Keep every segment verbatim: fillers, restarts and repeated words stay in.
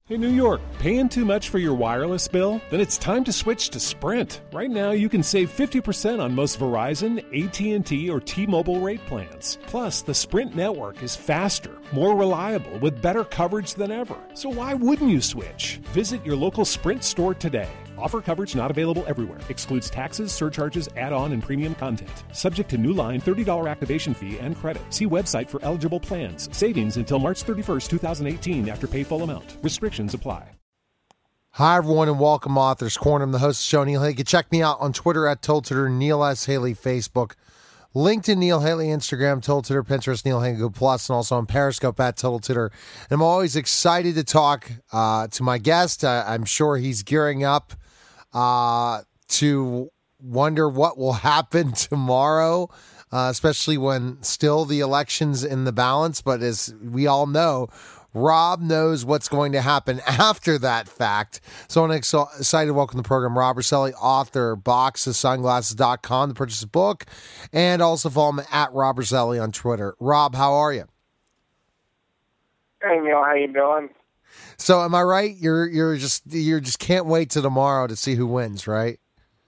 Hey, New York, paying too much for your wireless bill? Then it's time to switch to Sprint. Right now, you can save fifty percent on most Verizon, A T and T, or T-Mobile rate plans. Plus, the Sprint network is faster, more reliable, with better coverage than ever. So why wouldn't you switch? Visit your local Sprint store today. Offer coverage not available everywhere. Excludes taxes, surcharges, add-on, and premium content. Subject to new line, thirty dollars activation fee and credit. See website for eligible plans. Savings until March thirty-first, twenty eighteen after pay full amount. Restrictions apply. Hi, everyone, and welcome to Authors Corner. I'm the host of the show, Neil Haley. You can check me out on Twitter at Tiltiter, Neil S. Haley, Facebook, LinkedIn, Neil Haley, Instagram, Tiltiter, Pinterest, Neil Haley, Google Plus, and also on Periscope at Tiltiter. And I'm always excited to talk uh, to my guest. Uh, I'm sure he's gearing up uh, to wonder what will happen tomorrow, uh, especially when still the election's in the balance. But as we all know, Rob knows what's going to happen after that fact. So I'm excited to welcome to the program Rob Rosselli, author, box of sunglasses dot com to purchase a book, and also follow him at Rob Rosselli on Twitter. Rob, how are you? Hey, Neil, how you doing? So am I right? You're you're just you just can't wait till tomorrow to see who wins, right?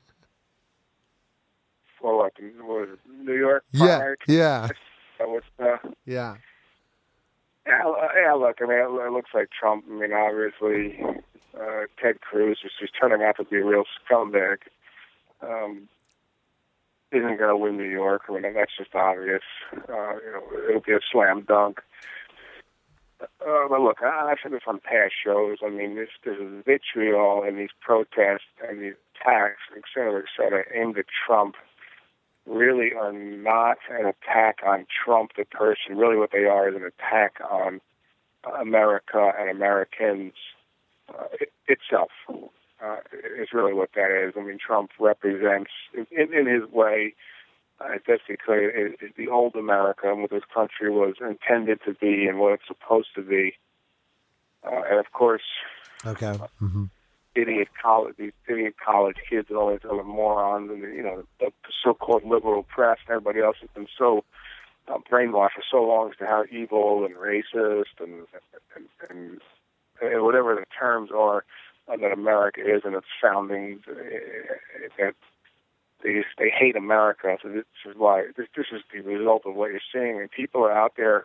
For what? What was it, New York? Yeah, primary? yeah, That was, uh, yeah. yeah. Yeah, look, I mean, it, it looks like Trump. I mean, obviously, uh, Ted Cruz is just turning out to be a real scumbag. Um, isn't going to win New York. I mean, that's just obvious. Uh, you know, it'll be a slam dunk. Uh, but look, I, I've said this on past shows. I mean, this, this vitriol and these protests and these attacks, et cetera, et cetera, aimed at Trump really are not an attack on Trump, the person. Really what they are is an attack on America and Americans uh, it, itself. Uh, it's really what that is. I mean, Trump represents, in, in his way, I guess he could, is the old America and what this country was intended to be and what it's supposed to be. Uh, and of course, okay, mm-hmm. idiot college, these idiot college kids and all these other morons, and the, you know, the so-called liberal press and everybody else has been so uh, brainwashed for so long as to how evil and racist and and, and, and whatever the terms are uh, that America is and its foundings. Uh, that They just, they hate America, so this is why this, this is the result of what you're seeing. And people are out there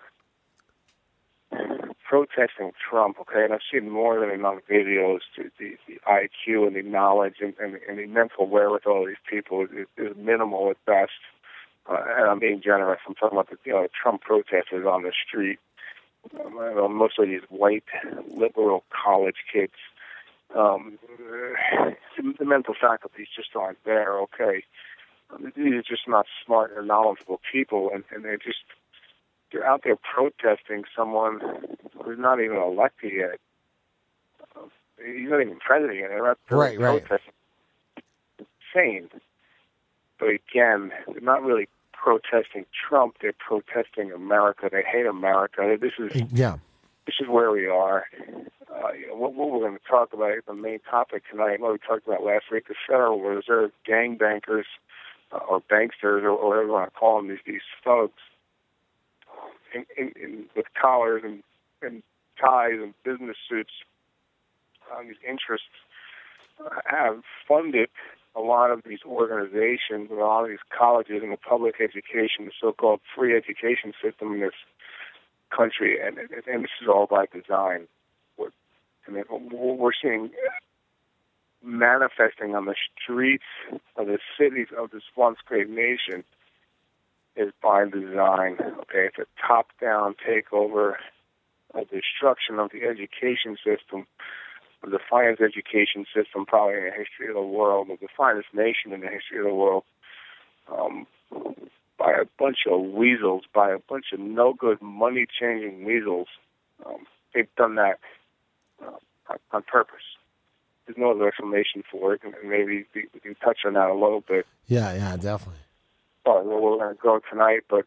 protesting Trump. Okay, and I've seen more than enough videos. To the, the I Q and the knowledge and, and, and the mental wherewithal of these people is, is minimal at best. Uh, and I'm being generous. I'm talking about the you know Trump protesters on the street. Um, I know most of these white liberal college kids. Um, the mental faculties just aren't there, okay? These are just not smart or knowledgeable people, and, and they're just, they're out there protesting someone who's not even elected yet. Uh, he's not even president yet. They're out there right, protesting. Right. Insane. But again, they're not really protesting Trump, they're protesting America. They hate America. This is, yeah. This is where we are. Uh, you know, what, what we're going to talk about, the main topic tonight, what we talked about last week, the Federal Reserve gangbankers uh, or banksters or, or whatever you want to call them, these, these thugs in, in, in, with collars and, and ties and business suits, uh, these interests uh, have funded a lot of these organizations and a lot of these colleges and the public education, the so-called free education system in this country, and, and this is all by design. We're, I mean, we're seeing manifesting on the streets of the cities of this once great nation is by design. Okay, it's a top-down takeover, a destruction of the education system, of the finest education system probably in the history of the world, of the finest nation in the history of the world. Um, by a bunch of weasels, by a bunch of no-good, money-changing weasels. Um, they've done that uh, on purpose. There's no other explanation for it, and maybe we can touch on that a little bit. Yeah, yeah, definitely. Well, we're going to go tonight, but,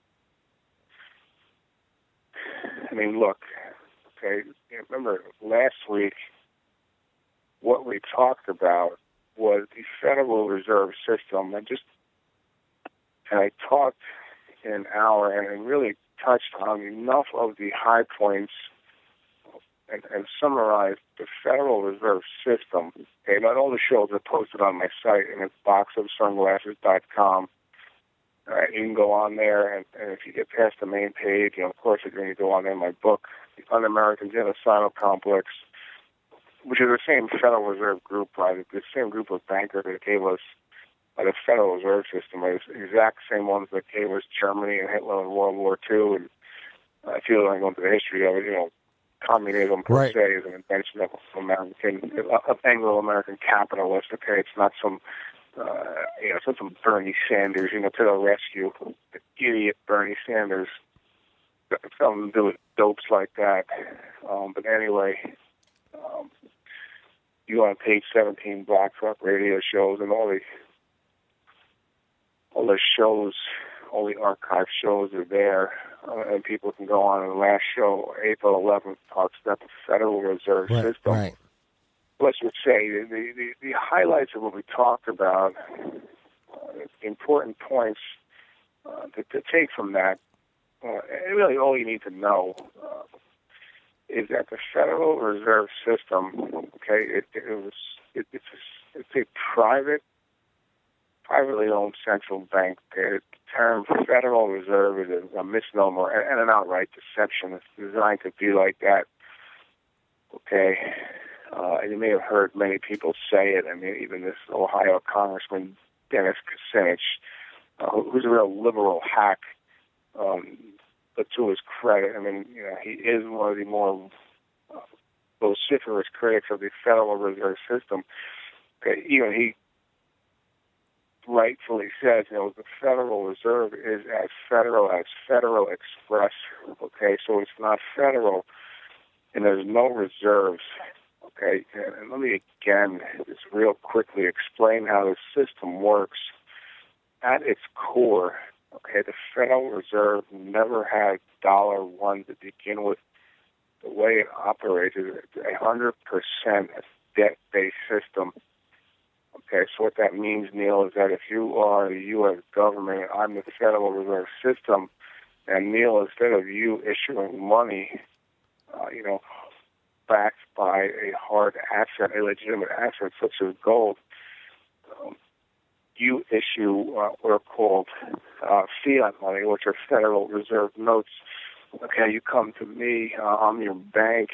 I mean, look, okay, remember last week what we talked about was the Federal Reserve System, and just And I talked in an hour and I really touched on enough of the high points and, and summarize the Federal Reserve System. Okay, not all the shows are posted on my site, and it's box of sunglasses dot com. All right, you can go on there, and, and if you get past the main page, you know, of course, you're going to go on there. My book, The Un-American Genocidal Complex, which is the same Federal Reserve group, right? The same group of bankers that gave us uh, the Federal Reserve System. It's the exact same ones that gave us Germany and Hitler in World War Two. And uh, if you don't go into the history of it, you know, communism per right. se is an invention of American, of Anglo-American capitalists. Okay, it's not some, uh, you know, it's not some Bernie Sanders, you know, to the rescue. The idiot Bernie Sanders. Something to do with dopes like that. Um, but anyway, um, you go on page seventeen, Black Rock radio shows, and all the all the shows, all the archive shows are there, uh, and people can go on. And the last show, April eleventh, talks about the Federal Reserve right, System. Right. Let's just say the, the, the highlights of what we talked about, uh, important points uh, to, to take from that. Uh, and really, all you need to know uh, is that the Federal Reserve System, okay, it, it was it, it's a, it's a private, privately owned central bank. Okay? The term Federal Reserve is a, a misnomer and, and an outright deception. It's designed to be like that. Okay, uh, and you may have heard many people say it. I mean, even this Ohio Congressman Dennis Kucinich, uh, who's a real liberal hack. Um, but to his credit, I mean, you know, he is one of the more uh, vociferous critics of the Federal Reserve System. Okay, even he rightfully says, you know, the Federal Reserve is as federal as Federal Express. Okay, so it's not federal, and there's no reserves. Okay, and let me again just real quickly explain how the system works. At its core, okay, the Federal Reserve never had dollar one to begin with. The way it operates is a one hundred percent debt-based system. Okay, so what that means, Neil, is that if you are the U S government and I'm the Federal Reserve System, and Neil, instead of you issuing money, uh, you know, backed by a hard asset, a legitimate asset such as gold, um, you issue uh, what are called uh, fiat money, which are Federal Reserve notes. Okay, you come to me, uh, I'm your bank,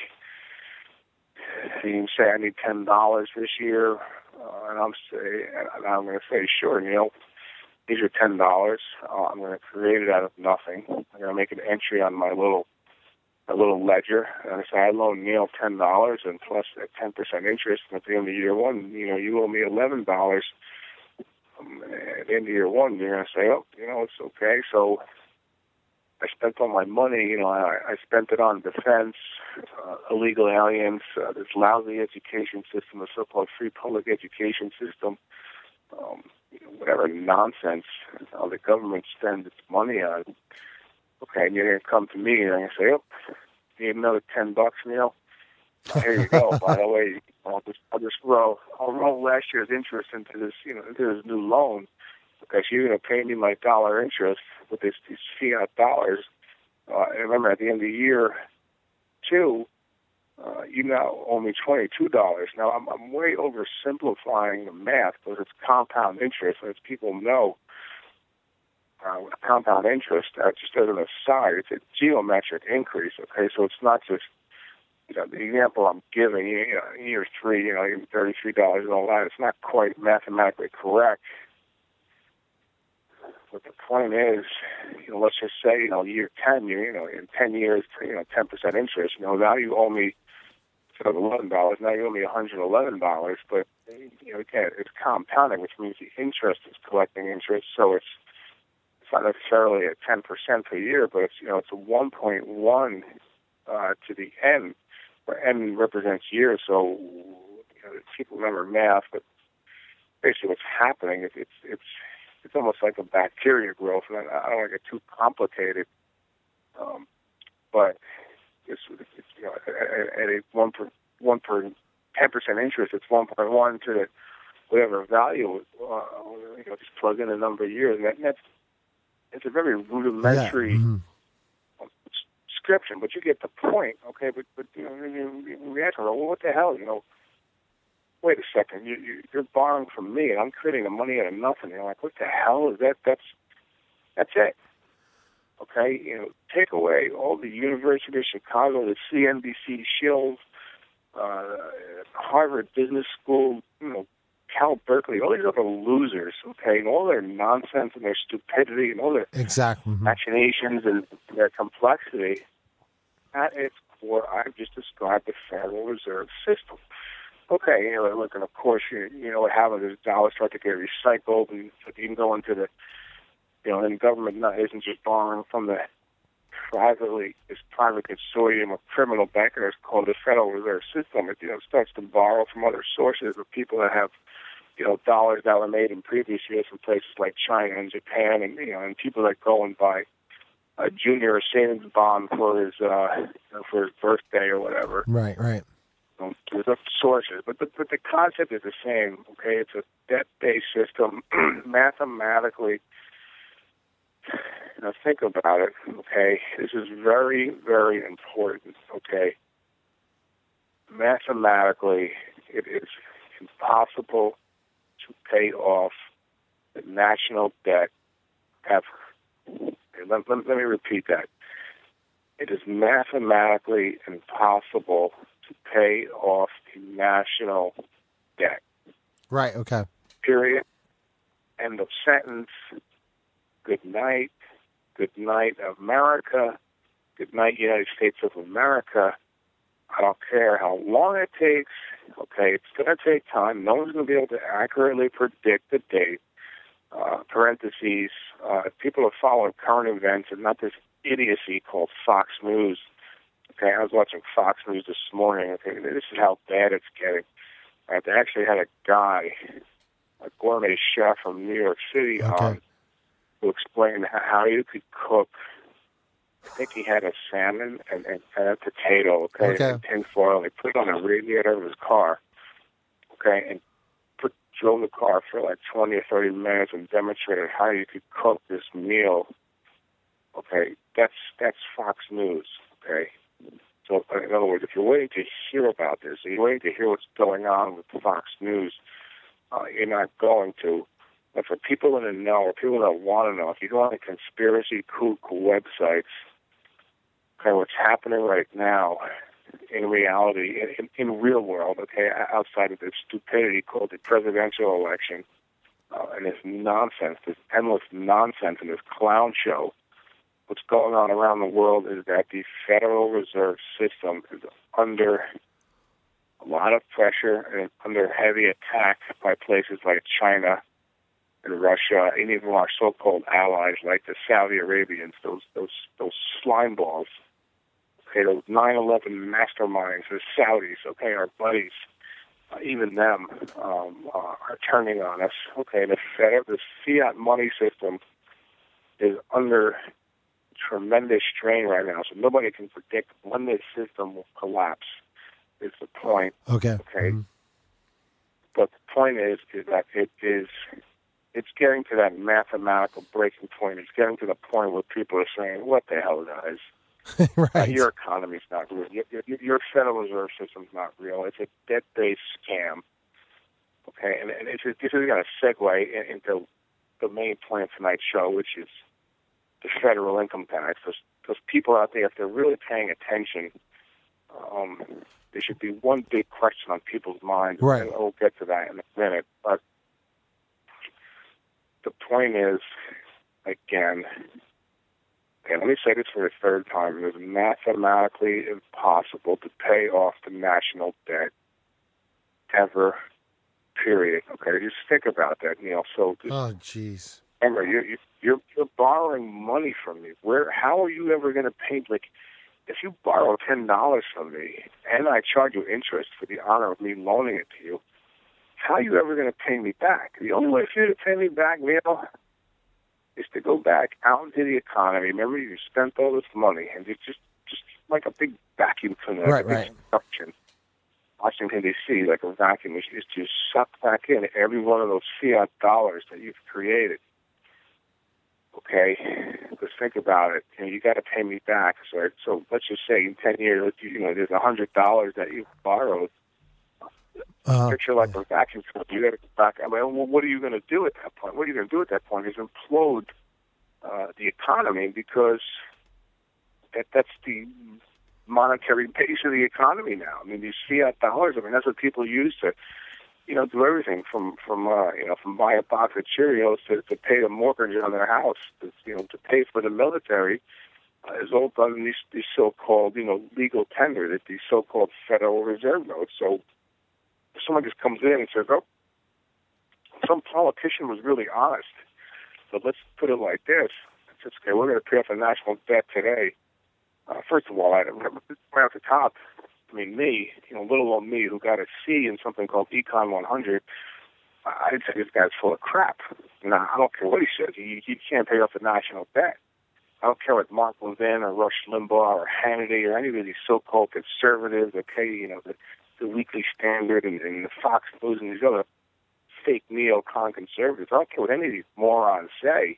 and you say, I need ten dollars this year, uh, and I'm say, and I'm going to say, sure, Neil, these are ten dollars. Uh, I'm going to create it out of nothing. I'm going to make an entry on my little a little ledger, and I say, I loan Neil ten dollars and plus a ten percent interest, and at the end of year one, you know, you owe me eleven dollars. Um, at the end of year one, you're going to say, oh, you know, it's okay. So I spent all my money, you know, I, I spent it on defense, uh, illegal aliens, uh, this lousy education system, the so-called free public education system, um, you know, whatever nonsense uh, the government spends its money on. Okay, and you're going to come to me and you're going to say, oh, you need another ten bucks, Neil? Here you go. By the way, I'll just, I'll just roll, I'll roll last year's interest into this, you know, into this new loan. Okay, so you're going to pay me my dollar interest with this, these fiat dollars. Uh, and remember, at the end of the year two, uh, you now owe me twenty-two dollars. Now, I'm, I'm way oversimplifying the math because it's compound interest, and as people know, uh, compound interest, uh, just as an aside, it's a geometric increase. Okay, so it's not just, you know, the example I'm giving, you know, year three, you know, thirty-three dollars and all that, it's not quite mathematically correct. But the point is, you know, let's just say, you know, year ten, you, you know, in ten years, you know, ten percent interest, you know, now you owe me, instead of eleven dollars, now you owe me one hundred eleven dollars. But, you know, again, it's compounding, which means the interest is collecting interest. So it's, it's not necessarily at ten percent per year, but it's, you know, it's a one point one uh, to the N, where N represents years. So, you know, people remember math, but basically what's happening is it's, it's, it's almost like a bacteria growth, and I, I don't want to get too complicated. Um, but it's, it's you know, at, at a one per one per ten percent interest, it's one point one to the, whatever value. Uh, you know, just plug in a number of years, and that, that's it's a very rudimentary yeah. mm-hmm. description, but you get the point, okay? But, but you know, you, you ask them, well, what the hell, you know? Wait a second, you, you, you're borrowing from me, and I'm creating the money out of nothing. You're like, what the hell is that? That's that's it. Okay, you know, take away all the University of Chicago, the C N B C shills, uh, Harvard Business School, you know, Cal Berkeley, all these other losers, okay, and all their nonsense and their stupidity and all their exactly. mm-hmm. machinations and their complexity. At its core, I've just described the Federal Reserve System. Okay, you know, look, and of course, you, you know what happens is dollars start to get recycled, and you can go into the, you know, and government not, isn't just borrowing from the privately, this private consortium of criminal bankers called the Federal Reserve System. It, you know, starts to borrow from other sources of people that have, you know, dollars that were made in previous years from places like China and Japan, and, you know, and people that go and buy a junior savings bond for his, uh, you know, for his birthday or whatever. Right, right. You know, there's other sources, but the, but the concept is the same, okay? It's a debt-based system, mathematically. You know, think about it, okay? This is very, very important, okay? Mathematically, it is impossible to pay off the national debt ever. Okay, let, let, let me repeat that. It is mathematically impossible to pay off the national debt. Right, okay. Period. End of sentence. Good night. Good night, America. Good night, United States of America. I don't care how long it takes. Okay, it's going to take time. No one's going to be able to accurately predict the date. Uh, parentheses, uh, if people are following current events and not this idiocy called Fox News. Okay, I was watching Fox News this morning. Okay, this is how bad it's getting. Right, they actually had a guy, a gourmet chef from New York City, okay. on who explained how you could cook. I think he had a salmon and, and, and a potato, okay, okay. and tin foil. They put it on the radiator of his car, okay, and put drove the car for like twenty or thirty minutes and demonstrated how you could cook this meal. Okay, that's that's Fox News, okay. So, in other words, if you're waiting to hear about this, if you're waiting to hear what's going on with Fox News, uh, you're not going to. But for people in the know, or people that want to know, if you go on the conspiracy kook websites, okay, what's happening right now in reality, in, in, in real world, okay, outside of this stupidity called the presidential election, uh, and this nonsense, this endless nonsense and this clown show, what's going on around the world is that the Federal Reserve System is under a lot of pressure and under heavy attack by places like China and Russia, and even our so-called allies like the Saudi Arabians, those those those slime balls, okay, those nine eleven masterminds, the Saudis, okay, our buddies, uh, even them um, uh, are turning on us. Okay, the Fed, the fiat money system is under tremendous strain right now, so nobody can predict when this system will collapse. Is the point? Okay. Okay. Mm-hmm. But the point is, is that it is. It's getting to that mathematical breaking point. It's getting to the point where people are saying, what the hell, guys? Right. Uh, your economy's not real. Your, your, your Federal Reserve System's not real. It's a debt-based scam. Okay, and, and it's, this is going to segue in, into the main point of tonight's show, which is the federal income tax. Because, because people out there, if they're really paying attention, um, there should be one big question on people's minds. Right. And we'll get to that in a minute. But the point is, again, okay, let me say this for the third time. It is mathematically impossible to pay off the national debt ever, period. Okay, just think about that, Neil. So, just, oh, jeez. Remember, you, you, you're, you're borrowing money from me. Where? How are you ever going to pay? Like, if you borrow ten dollars from me and I charge you interest for the honor of me loaning it to you, how are you ever going to pay me back? The only way for you to pay me back, Neil, is to go back out into the economy. Remember, you spent all this money, and it's just, just like a big vacuum cleaner, right, like a right. big suction. Washington, D C, like a vacuum, is is to suck back in every one of those fiat dollars that you've created. Okay? Because think about it, you know, you got to pay me back. So, so let's just say in ten years, you know, there's a hundred dollars that you borrowed. Uh, Picture like a vacuum cleaner. You got to go back. I mean, well, what are you going to do at that point? What are you going to do at that point? Is implode uh, the economy, because that that's the monetary base of the economy now. I mean, these fiat dollars. I mean, that's what people use to, you know, do everything from from uh, you know from buy a box of Cheerios to, to pay the mortgage on their house, to, you know, to pay for the military. Uh, is all done in these, these so-called, you know, legal tender, that these so-called Federal Reserve notes. So if someone just comes in and says, "Oh, some politician was really honest," but let's put it like this: it's just, okay, we're going to pay off the national debt today. Uh, first of all, I right off the top, I mean, me, you know, little old me, who got a C in something called Econ one hundred, I'd say this guy's full of crap. Now, I don't care what he says. You, you can't pay off the national debt. I don't care what Mark Levin or Rush Limbaugh or Hannity or any of these so-called conservatives that pay, you know, the, the Weekly Standard and, and the Fox News and these other fake neocon conservatives. I don't care what any of these morons say.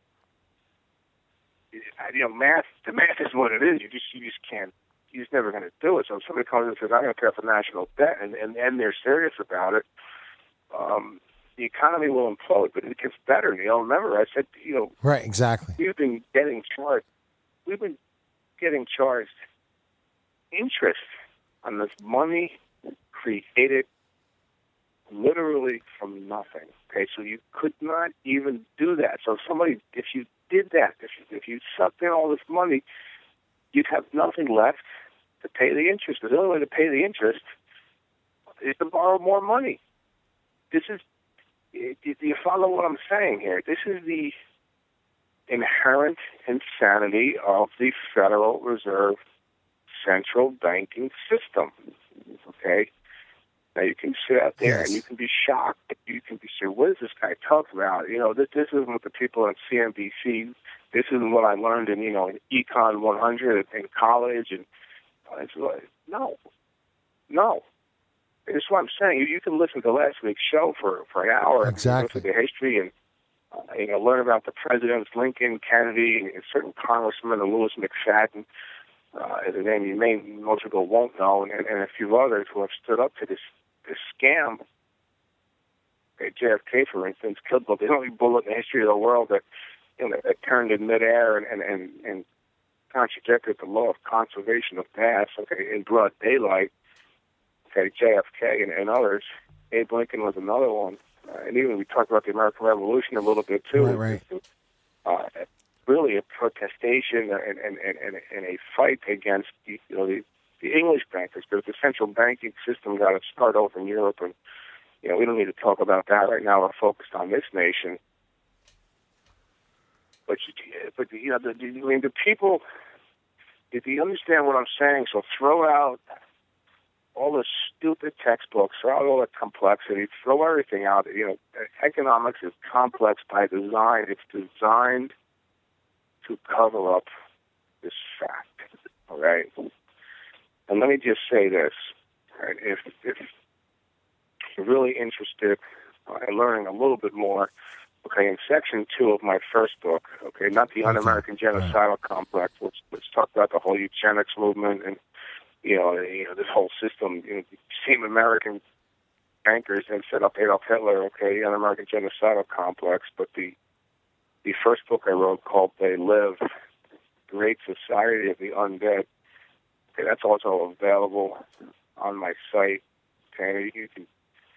You know, math, the math is what it is. You just, you just can't, you're just never going to do it. So if somebody comes in and says, "I'm going to pay off the national debt," and, and, and they're serious about it, um, the economy will implode. But it gets better. You know, remember, I said, you know, right, exactly. We've been getting charged, we've been getting charged interest on this money created literally from nothing. Okay, so you could not even do that. So if somebody, if you did that, if you, if you sucked in all this money, you'd have nothing left to pay the interest. The only way to pay the interest is to borrow more money. This is, do you follow what I'm saying here? This is the inherent insanity of the Federal Reserve central banking system. Okay? Now, you can sit out there yes. and you can be shocked. You can be saying, "What is this guy talking about?" You know, this, this isn't what the people on C N B C, this isn't what I learned in, you know, in Econ one hundred in college. And uh, it's like, no, no. It's what I'm saying. You, you can listen to last week's show for, for an hour. Exactly. And listen to history and, uh, you know, learn about the presidents, Lincoln, Kennedy, and certain congressmen, and Louis McFadden. Uh, is a name you may, most people won't know, and, and a few others who have stood up to this this scam. Okay, J F K, for instance, killed the only bullet in the history of the world that, you know, that turned in midair and, and, and, and contradicted the law of conservation of gas, okay, in broad daylight. Okay, J F K and, and others. Abe Lincoln was another one. Uh, and even we talked about the American Revolution a little bit, too. Right, right. Uh, really a protestation and, and, and, and a fight against the, you know, the, the English bankers, because the central banking system got to start over in Europe, and, you know, we don't need to talk about that right now. We're focused on this nation. But, but you know, the, the, I mean, the people, if you understand what I'm saying, so throw out all the stupid textbooks, throw out all the complexity, throw everything out. You know, economics is complex by design. It's designed to cover up this fact, all right? And let me just say this, right? If, if you're really interested uh, in learning a little bit more, okay, in section two of my first book, okay, not the Un-American Genocidal Complex, which, which talked about the whole eugenics movement and, you know, you know this whole system, you know, the same American bankers that set up Adolf Hitler, okay, the Un-American Genocidal Complex, but the The first book I wrote called They Live, Great Society of the Undead. Okay, that's also available on my site. Okay, you can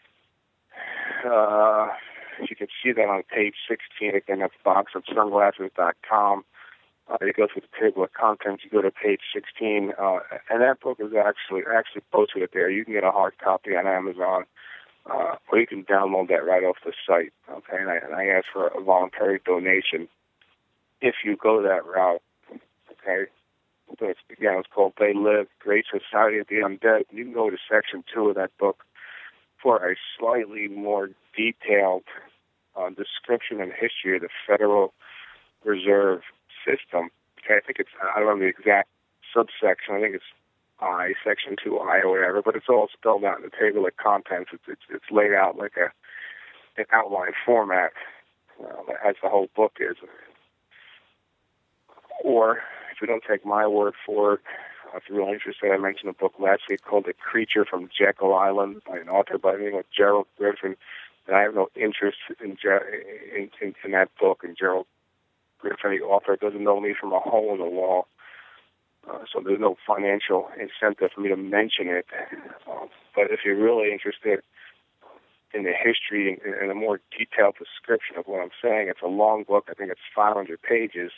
uh, you can see that on page sixteen. Again, that's box of sunglasses dot com. Uh, you go through the table of contents, you go to page sixteen, uh, and that book is actually actually posted it there. You can get a hard copy on Amazon. Uh, or you can download that right off the site, okay? And I, and I ask for a voluntary donation if you go that route, okay? So it's, again, it's called They Live, Great Society of the Undead. You can go to section two of that book for a slightly more detailed uh, description and history of the Federal Reserve System. Okay, I think it's, I don't know the exact subsection, I think it's I, section two I or whatever, but it's all spelled out in the table of contents. It's it's, it's laid out like a an outline format, uh, as the whole book is. or if you don't take my word for it, if you're really interested, I mentioned a book last week called The Creature from Jekyll Island by an author by the name of Gerald Griffin. And I have no interest in, in, in, in that book. And Gerald Griffin, the author, doesn't know me from a hole in the wall. Uh, so there's no financial incentive for me to mention it. Um, but if you're really interested in the history and, and a more detailed description of what I'm saying, it's a long book. I think it's five hundred pages.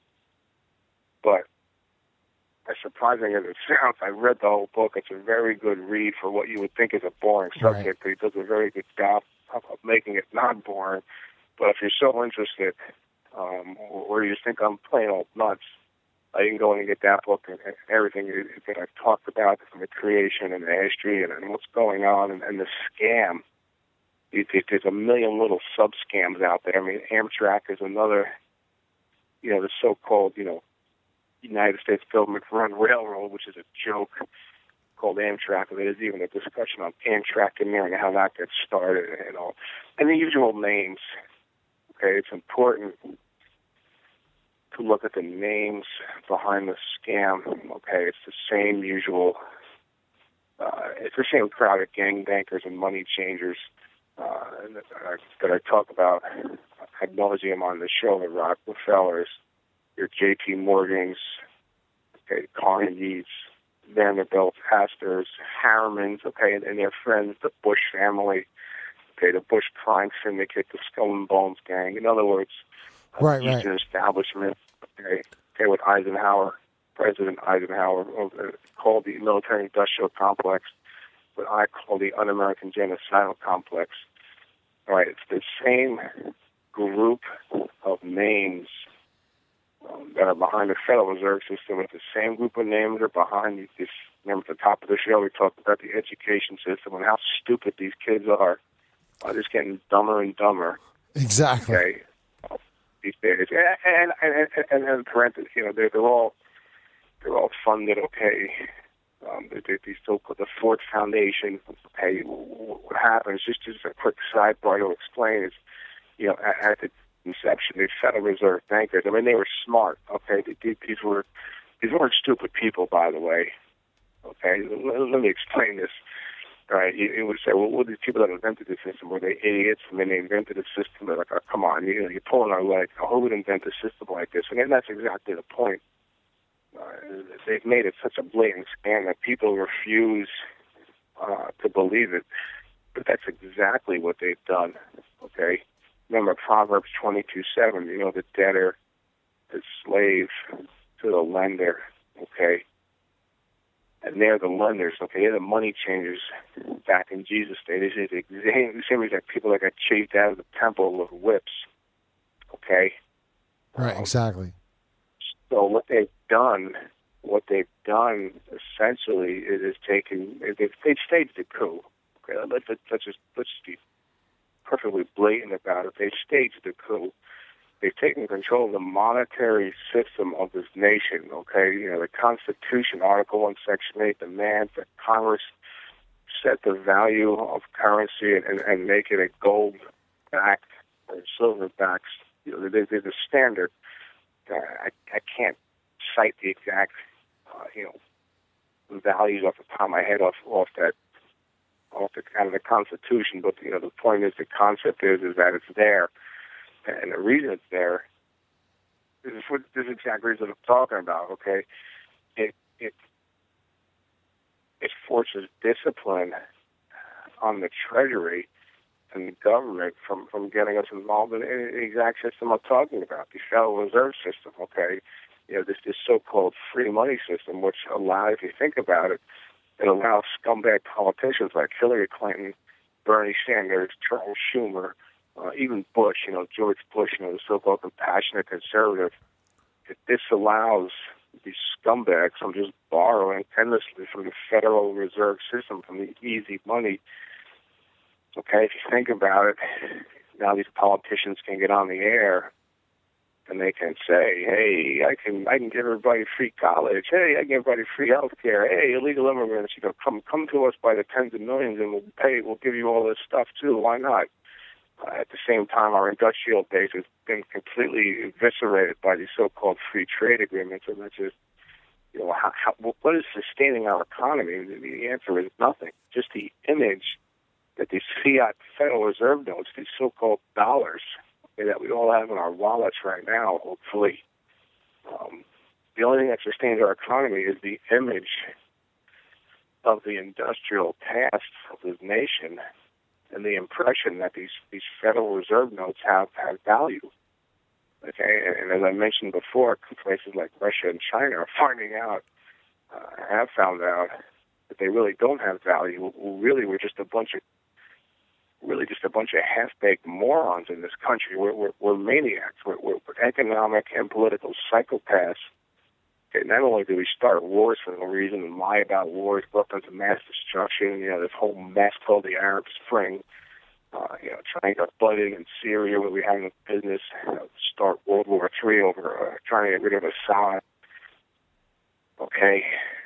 But as surprising as it sounds, I read the whole book. It's a very good read for what you would think is a boring subject. Right. He does a very good job of, of making it not boring. But if you're so interested, um, or you think I'm plain old nuts, uh, you can go in and get that book and, and everything that I've talked about from the creation and the history and, and what's going on and, and the scam. It, it, there's a million little sub-scams out there. I mean, Amtrak is another, you know, the so-called, you know, United States government-run railroad, which is a joke, called Amtrak. There's even a discussion on Amtrak in there and how that gets started and all. And the usual names. Okay, it's important to look at the names behind the scam. Okay, it's the same usual, uh, it's the same crowd of gangbankers and money changers uh, that, I, that I talk about ad nauseum on the show, the Rockefellers, your J P Morgans, okay, Carnegies, Vanderbilt, Astors, Harrimans, okay, and, and their friends, the Bush family, okay, the Bush crime syndicate, the Skull and Bones gang. In other words, right, right. Eastern establishment, okay, okay, with Eisenhower, President Eisenhower, uh, called the military-industrial complex, what I call the un-American genocidal complex. All right, it's the same group of names Um, that are behind the Federal Reserve System. It's the same group of names that are behind this. Remember at the top of the show we talked about the education system and how stupid these kids are. Uh, just getting dumber and dumber. Exactly. Okay. Uh, these days, and and and, and, and parentheses, you know, they're they're all they're all funded. Okay. Um, they, they still put the Ford Foundation. Okay. What happens? Just just a quick sidebar to explain is, you know, at, at the inception, the Federal Reserve bankers, I mean, they were smart, okay? They, these were these weren't stupid people, by the way, okay? Let, let me explain this, all right? You, you would say, well, what are these people that invented the system? Were they idiots? I mean, they invented a system. They're like, oh, come on, you know, you're pulling our leg. Oh, who would invent a system like this? And that's exactly the point. Uh, they've made it such a blatant scam that people refuse uh, to believe it. But that's exactly what they've done, okay? Remember Proverbs twenty-two seven, you know, the debtor, the slave to the lender, okay? And they're the lenders, okay? They're the money changers back in Jesus' day. This is the same as like people that got chased out of the temple with whips, okay? Right, um, exactly. So what they've done, what they've done essentially is, is taken, they've, they've staged a coup, okay? Let's, let's just, let's just be perfectly blatant about it. They've staged the coup. They've taken control of the monetary system of this nation, okay? You know, the Constitution, Article one, Section eight, demands that Congress set the value of currency and, and make it a gold-backed or silver-backed. You know, there's, there's a standard. Uh, I, I can't cite the exact, uh, you know, values off the top of my head off, off that off the kind of the Constitution, but you know the point is the concept is is that it's there, and the reason it's there is for this exact reason I'm talking about. Okay, it it it forces discipline on the Treasury and the government from, from getting us involved in the exact system I'm talking about, the Federal Reserve System. Okay, you know this this so-called free money system, which allows, if you think about it, it allows scumbag politicians like Hillary Clinton, Bernie Sanders, Charles Schumer, uh, even Bush, you know, George Bush, you know, the so-called compassionate conservative. It disallows these scumbags from just borrowing endlessly from the Federal Reserve System, from the easy money. Okay, if you think about it, now these politicians can get on the air and they can say, hey, I can I can give everybody free college. Hey, I can give everybody free health care. Hey, illegal immigrants, you know, come come to us by the tens of millions and we'll pay, we'll give you all this stuff too. Why not? Uh, at the same time, our industrial base has been completely eviscerated by these so-called free trade agreements, and that's just, you know, how, how, what is sustaining our economy? The answer is nothing. Just the image that these fiat Federal Reserve notes, these so-called dollars, okay, that we all have in our wallets right now, hopefully, um, the only thing that sustains our economy is the image of the industrial past of this nation and the impression that these, these Federal Reserve notes have, have value. Okay, and, and as I mentioned before, places like Russia and China are finding out, uh, have found out, that they really don't have value. Really, we're just a bunch of, really just a bunch of half-baked morons in this country. We're, we're, we're maniacs. We're, we're economic and political psychopaths. Okay, not only do we start wars for no reason and lie about wars, weapons of mass destruction, you know, this whole mess called the Arab Spring, uh, you know, trying to butt in in Syria where we have no business, you know, start World War Three over uh, trying to get rid of Assad. Okay.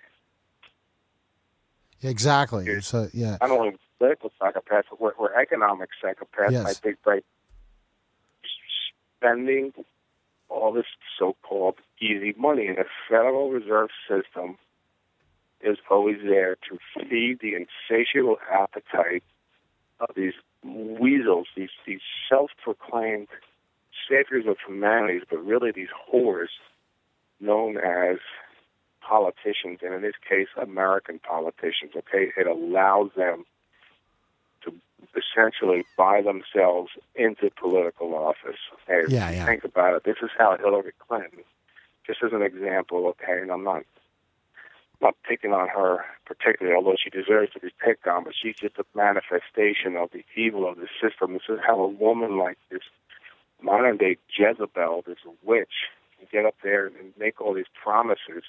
Exactly. It's, so, yeah. Not only political psychopaths, but we're, we're economic psychopaths. Yes. I think by spending all this so-called easy money, and the Federal Reserve System is always there to feed the insatiable appetite of these weasels, these these self-proclaimed saviors of humanity, but really these whores known as politicians, and in this case, American politicians. Okay, it allows them to essentially buy themselves into political office. Okay? Yeah, if you yeah. think about it, this is how Hillary Clinton, just as an example, okay, and I'm not not picking on her particularly, although she deserves to be picked on, but she's just a manifestation of the evil of the system. This is how a woman like this modern-day Jezebel, this witch, can get up there and make all these promises,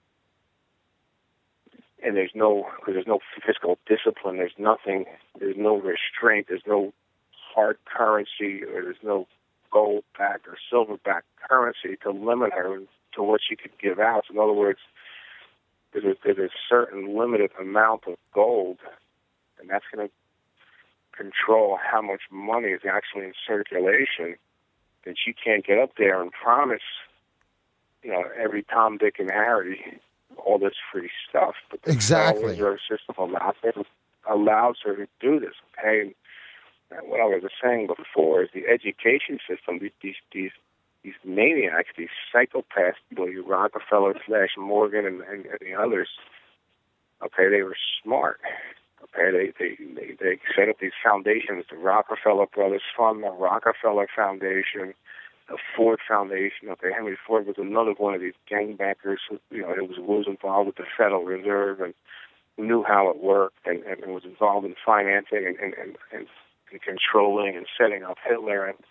and there's no, because there's no fiscal discipline, there's nothing, there's no restraint, there's no hard currency, or there's no gold-backed or silver-backed currency to limit her to what she could give out. So in other words, there's a, there's a certain limited amount of gold, and that's going to control how much money is actually in circulation. That you can't get up there and promise, you know, every Tom, Dick, and Harry all this free stuff. But the Exactly. Federal Reserve System allows her, allows her to do this. Okay, and what I was saying before is the education system. These these these, these maniacs, these psychopaths, you know, your Rockefeller slash Morgan and, and, and the others. Okay, they were smart. Okay, they, they they they set up these foundations: the Rockefeller Brothers Fund, the Rockefeller Foundation, the Ford Foundation. Okay, Henry Ford was another one of these gangbankers who, you know, it was, was involved with the Federal Reserve and knew how it worked, and, and was involved in financing and and, and, and and controlling and setting up Hitler. And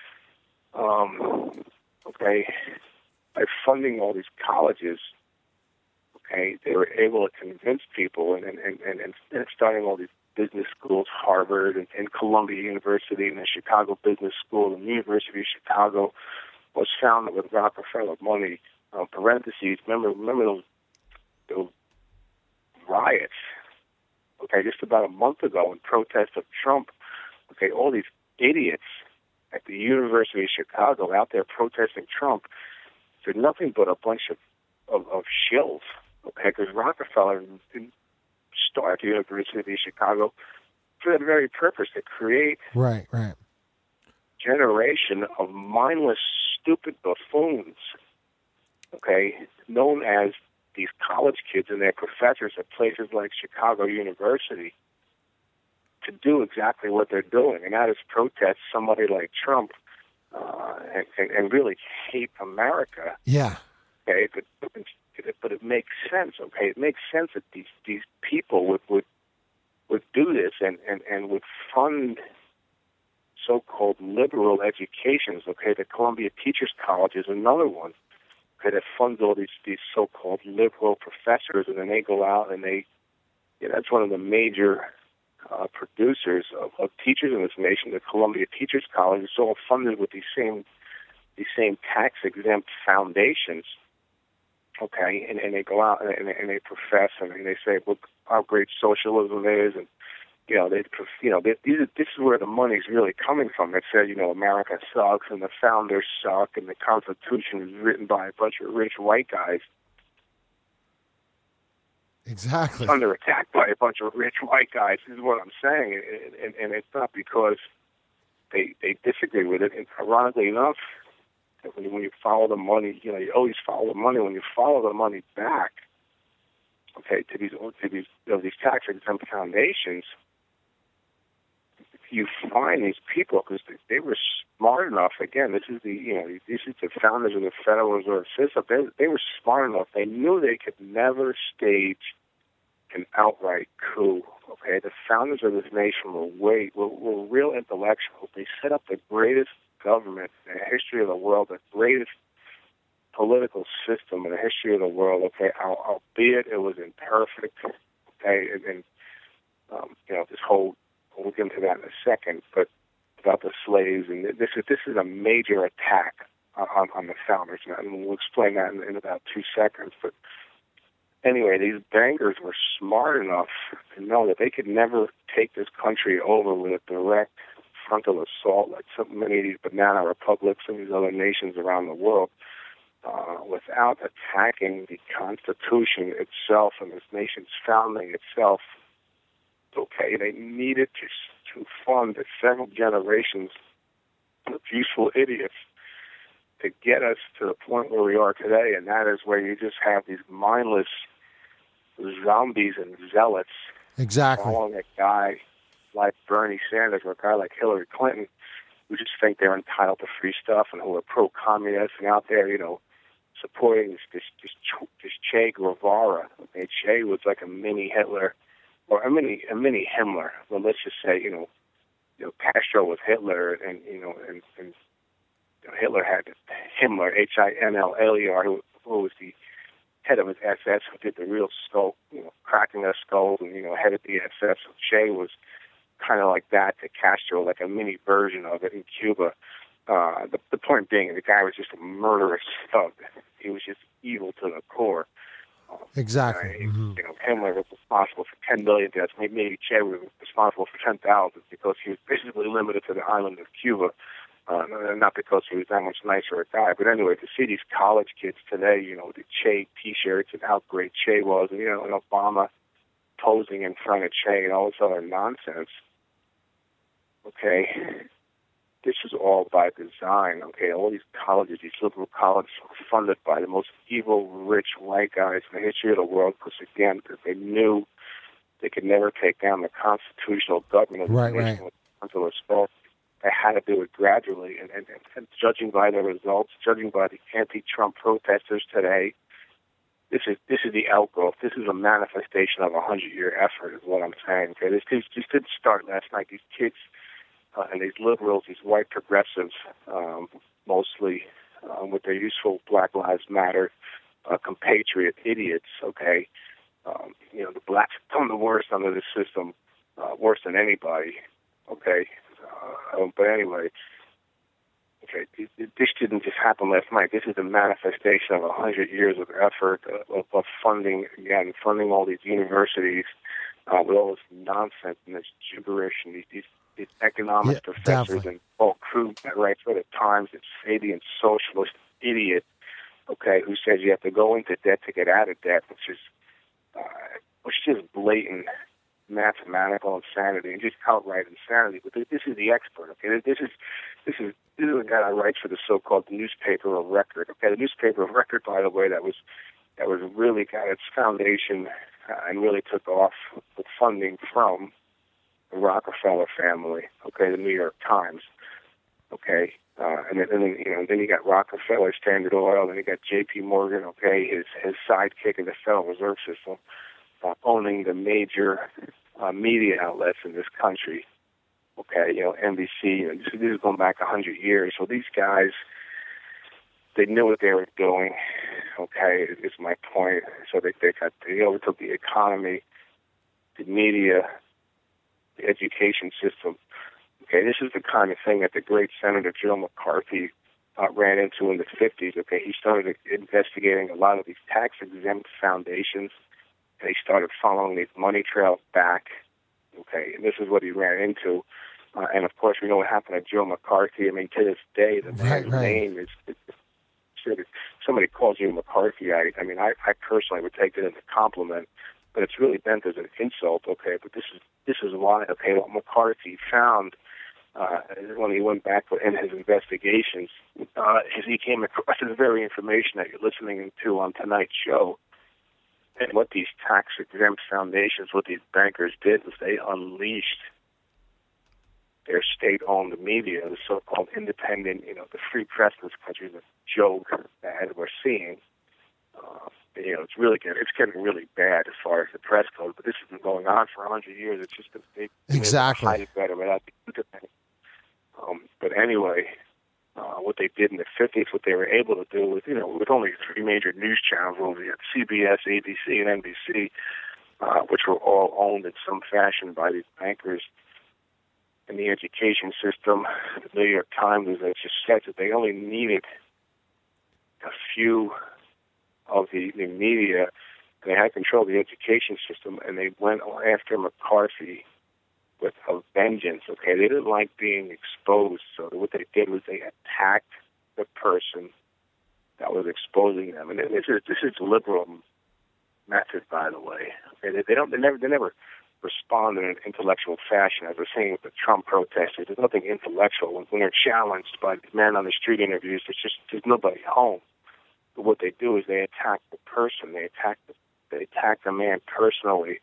um, okay, by funding all these colleges. Okay, they were able to convince people, and and, and, and, and starting all these business schools, Harvard and, and Columbia University and the Chicago Business School and the University of Chicago was founded with Rockefeller money. Um, parentheses, remember, remember those, those riots, okay, just about a month ago in protest of Trump. Okay, all these idiots at the University of Chicago out there protesting Trump, they're nothing but a bunch of, of, of shills. Okay, because Rockefeller didn't start the University of Chicago for that very purpose, to create right, right. generation of mindless, stupid buffoons, okay, known as these college kids and their professors at places like Chicago University, to do exactly what they're doing, and that is protest somebody like Trump uh, and, and, and really hate America. Yeah. Okay, but, but it makes sense. Okay, it makes sense that these these people would would, would do this and, and, and would fund so-called liberal educations. Okay, the Columbia Teachers College is another one. Okay, that funds all these these so-called liberal professors, and then they go out and they, yeah, that's one of the major uh, producers of, of teachers in this nation. The Columbia Teachers College is all funded with these same these same tax-exempt foundations. Okay, and, and they go out and, and they profess and they say, look how great socialism is, and you know, they, you know, they, these, this is where the money's really coming from. It said, you know, America sucks and the founders suck and the Constitution was written by a bunch of rich white guys. Exactly. Under attack by a bunch of rich white guys is what I'm saying, and, and, and it's not because they they disagree with it. And ironically enough, when you, when you follow the money, you know, you always follow the money. When you follow the money back, okay, to these to these you know, these tax exempt foundations, you find these people because they, they were smart enough. Again, this is the you know these are the founders of the Federal Reserve System. They they were smart enough. They knew they could never stage an outright coup. Okay, the founders of this nation were way were, were real intellectuals. They set up the greatest government in the history of the world, the greatest political system in the history of the world. Okay, albeit it was imperfect. Okay, and, and um, you know this whole. We'll get into that in a second, but about the slaves, and this is this is a major attack on, on the founders, and we'll explain that in, in about two seconds. But anyway, these bankers were smart enough to know that they could never take this country over with a direct frontal assault like so many of these banana republics and these other nations around the world, uh, without attacking the Constitution itself and this nation's founding itself. Okay, they needed to to fund the several generations of useful idiots to get us to the point where we are today, and that is where you just have these mindless zombies and zealots exactly following a guy like Bernie Sanders or a guy like Hillary Clinton who just think they're entitled to free stuff and who are pro-communist and out there, you know, supporting this this this, this Che Guevara. Okay, Che was like a mini Hitler. Or a mini, a mini Himmler. Well, let's just say, you know, you know, Castro was Hitler, and you know, and, and you know, Hitler had Himmler, H I M L L E R, who, who was the head of his S S, who did the real skull, you know, cracking their skulls, and you know, head of the S S. So Che was kind of like that to Castro, like a mini version of it in Cuba. Uh, the, the point being, the guy was just a murderous thug. He was just evil to the core. Exactly. Uh, mm-hmm. You know, Himmler was responsible for ten billion deaths. Maybe Che was responsible for ten thousand because he was basically limited to the island of Cuba, uh, not because he was that much nicer a guy. But anyway, to see these college kids today, you know, the Che T-shirts and how great Che was, and you know, and Obama posing in front of Che and all this other nonsense. Okay. This was all by design, okay? All these colleges, these liberal colleges were funded by the most evil, rich white guys in the history of the world because, again, because they knew they could never take down the constitutional government of the right, nation right. until it spoke. They had to do it gradually. And, and, and judging by the results, judging by the anti-Trump protesters today, this is this is the outgrowth. This is a manifestation of a hundred-year effort is what I'm saying, okay? This, this, this didn't start last night. These kids... Uh, and these liberals, these white progressives, um, mostly um, with their useful Black Lives Matter uh, compatriot idiots, okay? Um, you know, the blacks have done the worst under this system, uh, worse than anybody, okay? Uh, but anyway, okay, this didn't just happen last night. This is a manifestation of a hundred years of effort, uh, of, of funding, again, funding all these universities uh, with all this nonsense and this gibberish and these, these These economics yeah, professors definitely. and Paul Krug that writes for the Times, this Fabian socialist idiot, okay, who says you have to go into debt to get out of debt, which is uh, which is just blatant mathematical insanity and just outright insanity. But this is the expert, okay? This is this is this is the guy that writes for the so-called newspaper of record, okay? The newspaper of record, by the way, that was that was really got its foundation uh, and really took off with funding from the Rockefeller family, okay, the New York Times, okay, uh, and then, and then you know then you got Rockefeller, Standard Oil, then you got J P Morgan, okay, his his sidekick in the Federal Reserve System, uh, owning the major uh, media outlets in this country, okay, you know, N B C, you know, this, this is going back a hundred years. So these guys, they knew what they were doing, okay, is my point. So they they got they overtook the economy, the media, the education system. Okay, this is the kind of thing that the great Senator Joe McCarthy uh, ran into in the fifties. Okay, he started investigating a lot of these tax-exempt foundations, and he started following these money trails back Okay, and this is what he ran into. Uh, and of course, we know what happened to Joe McCarthy. I mean, to this day, the right, man's right. name is. It, if somebody calls you McCarthy, I, I mean, I, I personally would take it as a compliment, but it's really meant as an insult. Okay, but this is this is why. Okay, what McCarthy found uh, when he went back in his investigations, uh, is he came across the very information that you're listening to on tonight's show. And what these tax-exempt foundations, what these bankers did was they unleashed their state-owned media, the so-called independent, you know, the free press in this country is a joke that we're seeing. Uh, you know, it's really getting, it's getting really bad as far as the press goes, but this has been going on for a hundred years. It's just a big, exactly. hide it better without the independent. Um, but anyway, uh, what they did in the fifties, what they were able to do with, you know, with only three major news channels, we had C B S, A B C, and N B C, uh, which were all owned in some fashion by these bankers. In the education system, the New York Times, as I just said, that they only needed a few of the, the media. They had control of the education system, and they went after McCarthy with a vengeance. Okay, they didn't like being exposed, so what they did was they attacked the person that was exposing them. And this is this is liberal method, by the way. Okay, they, they don't they never they never. respond in an intellectual fashion, as we're seeing with the Trump protesters. There's nothing intellectual. When, when they're challenged by the men on the street interviews, there's just there's nobody home. But what they do is they attack the person. They attack the they attack the man personally.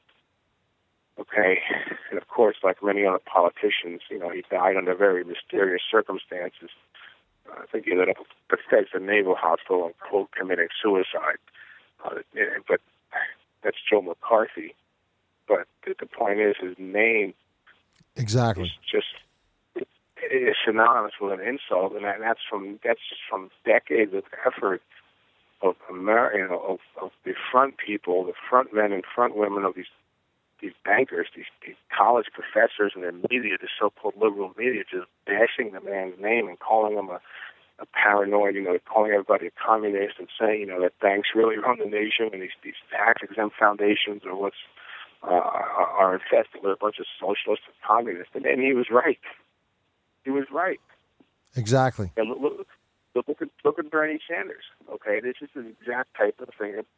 Okay, and of course, like many other politicians, you know, he died under very mysterious circumstances. Uh, I think he ended up at Bethesda Naval Hospital and quote committing suicide. Uh, but that's Joe McCarthy. But the point is, his name exactly is just is synonymous with an insult, and that's from that's just from decades of effort of America, you know, of, of the front people, the front men and front women of these these bankers, these, these college professors, and their media, the so-called liberal media, just bashing the man's name and calling him a, a paranoid, you know, calling everybody a communist and saying, you know, that banks really run the nation and these these tax-exempt foundations are what's Uh, are infested with a bunch of socialists and communists, and, and he was right. He was right. Exactly. And look, look, look, look, at, look at Bernie Sanders. Okay, this is the exact type of thing that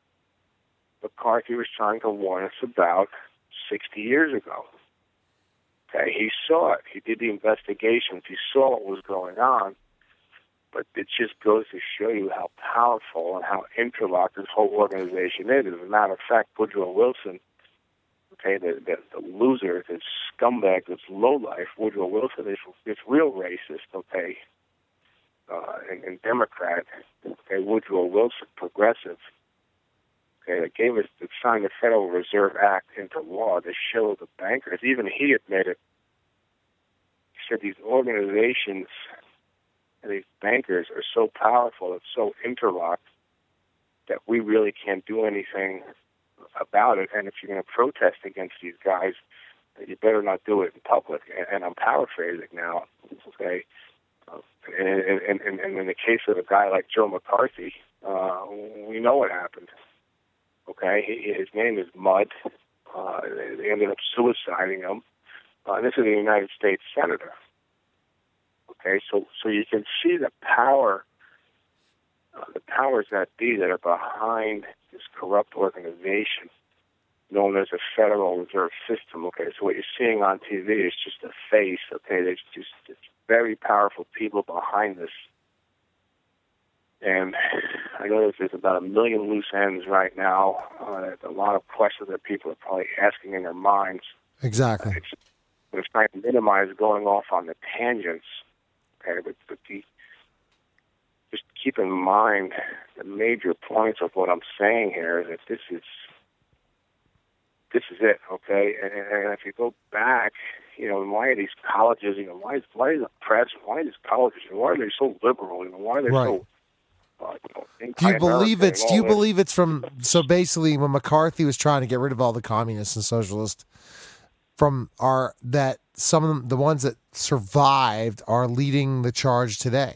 McCarthy was trying to warn us about sixty years ago. Okay, he saw it. He did the investigations. He saw what was going on. But it just goes to show you how powerful and how interlocked this whole organization is. As a matter of fact, Woodrow Wilson, okay, the, the, the loser, this scumbag, this lowlife, Woodrow Wilson, is this real racist, okay, uh, and, and Democrat, okay, Woodrow Wilson, progressive, okay, that gave us, that signed the Federal Reserve Act into law to show the bankers, even he admitted, he said these organizations and these bankers are so powerful, it's so interlocked that we really can't do anything about it. And if you're going to protest against these guys, you better not do it in public. And, and I'm paraphrasing now, okay? Uh, and, and, and, and in the case of a guy like Joe McCarthy, uh, we know what happened. Okay, he, his name is Mud. Uh, they, they ended up suiciding him. Uh, this is a United States senator. Okay, so so you can see the power, uh, the powers that be that are behind this corrupt organization known as the Federal Reserve System. Okay, so what you're seeing on T V is just a face. Okay, there's just it's very powerful people behind this. And I know that there's about a million loose ends right now. Uh, a lot of questions that people are probably asking in their minds. Exactly. Uh, it's, it's trying to minimize going off on the tangents. Okay, but, but the, just keep in mind the major points of what I'm saying here is that this is this is it, okay? And, and if you go back, you know, why are these colleges, you know, why is why is the press, why are these colleges, why are they so liberal? You know, why are they right. so uh, you know, do you believe it's do you this? believe it's from so basically when McCarthy was trying to get rid of all the communists and socialists from our that some of them, the ones that survived are leading the charge today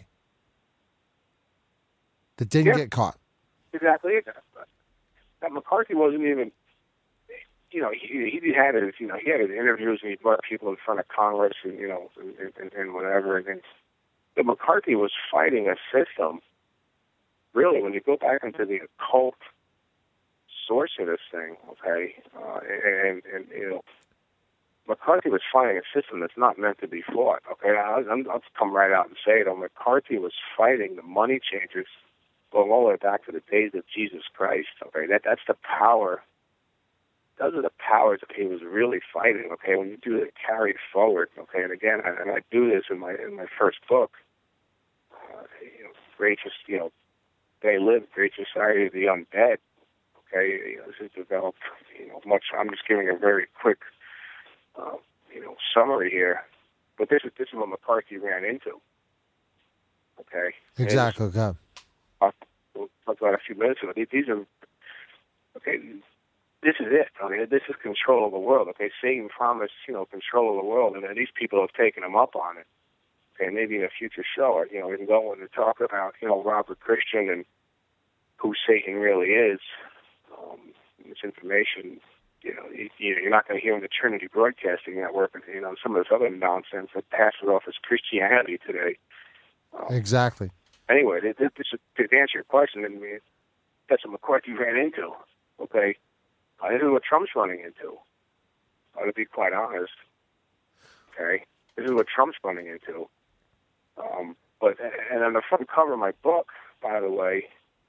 that didn't yeah, get caught. Exactly. That McCarthy wasn't even, you know, he he had his, you know, he had his interviews and he brought people in front of Congress and you know, and, and, and whatever. And, and but McCarthy was fighting a system. Really, when you go back into the occult source of this thing, okay, uh, and, and you know, McCarthy was fighting a system that's not meant to be fought. Okay, I'll, I'll come right out and say it. McCarthy was fighting the money changers, going all the way back to the days of Jesus Christ. Okay, that that's the power. Those are the powers that he was really fighting. Okay, when you do it, carry it forward. Okay, and again, I, and I do this in my in my first book. Uh, you know, great, you know, they live great society of the undead. Okay, you know, this is developed. You know, much. I'm just giving a very quick, uh, you know, summary here. But this is this is what McCarthy ran into. Okay. Exactly. Okay. I'll talk about a few minutes ago. These are okay. This is it. I mean, this is control of the world. Okay, Satan promised, you know, control of the world, and these people have taken him up on it. Okay, maybe in a future show, you know, we can go in and talk about, you know, Robert Christian and who Satan really is. Um, this information, you know, you, you're not going to hear on the Trinity Broadcasting Network, and you know, some of this other nonsense that passes off as Christianity today. Um, exactly. Anyway, this, this, to answer your question, I mean, that's what McCarthy ran into. Okay. Uh, this is what Trump's running into, uh, to be quite honest. Okay, this is what Trump's running into. Um, but and on the front cover of my book, by the way,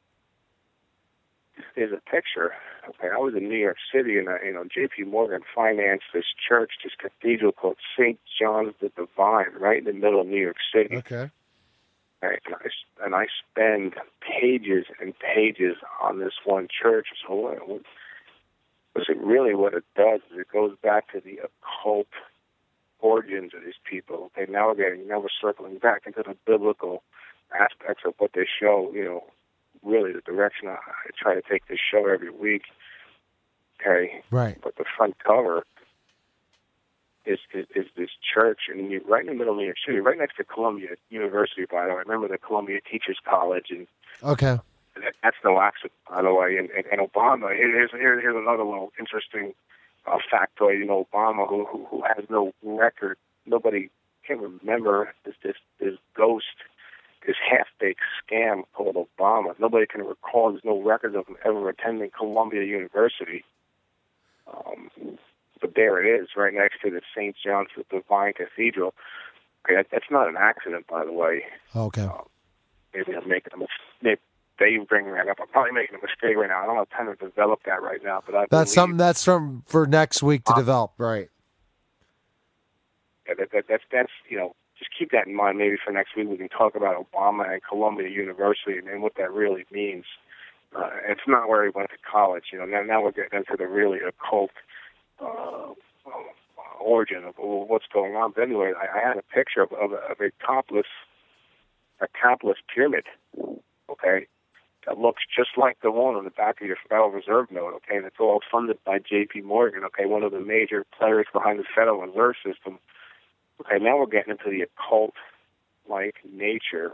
there's a picture. Okay, I was in New York City, and uh, you know, J P Morgan financed this church, this cathedral called Saint John's the Divine, right in the middle of New York City. Okay. Right, and I and I spend pages and pages on this one church. So. Uh, Listen, really what it does is it goes back to the occult origins of these people. Okay, now we're getting, now we're circling back into the biblical aspects of what they show, you know, really the direction I, I try to take this show every week. Okay. Right. But the front cover is is, is this church, and you, right in the middle of New York City, right next to Columbia University, by the way. I remember the Columbia Teachers College. and Okay. That's no accident, by the way. And, and, and Obama, here's, here's another little interesting uh, factoid. You know, Obama, who, who who has no record, nobody can remember this this, this ghost, this half-baked scam called Obama. Nobody can recall. There's no record of him ever attending Columbia University. Um, but there it is, right next to the Saint John's the Divine Cathedral. Okay, that, that's not an accident, by the way. Okay. Uh, maybe I'm making a mistake. They bring that up. I'm probably making a mistake right now. I don't have time to develop that right now, but I that's believe, something that's from for next week to um, develop, right? Yeah, that, that, that's that's you know, just keep that in mind. Maybe for next week we can talk about Obama and Columbia University and, and what that really means. Uh, it's not where he went to college, you know. Now, now we're getting into the really occult uh, origin of what's going on. But anyway, I, I had a picture of, of, a, of a topless, a topless pyramid. Okay. That looks just like the one on the back of your Federal Reserve note, okay, and it's all funded by J P Morgan, okay, one of the major players behind the Federal Reserve System. Okay, now we're getting into the occult-like nature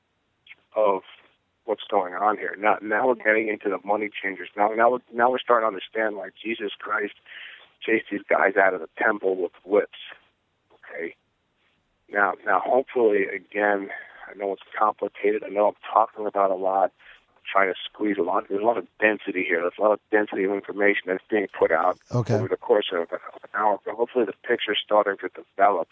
of what's going on here. Now, now we're getting into the money changers. Now, now, now we're starting to understand why Jesus Christ chased these guys out of the temple with whips. Okay. Now, now, hopefully, again, I know it's complicated. I know I'm talking about a lot. Trying to squeeze a lot. There's a lot of density here. There's a lot of density of information that's being put out okay. over the course of an hour. But hopefully the picture's starting to develop.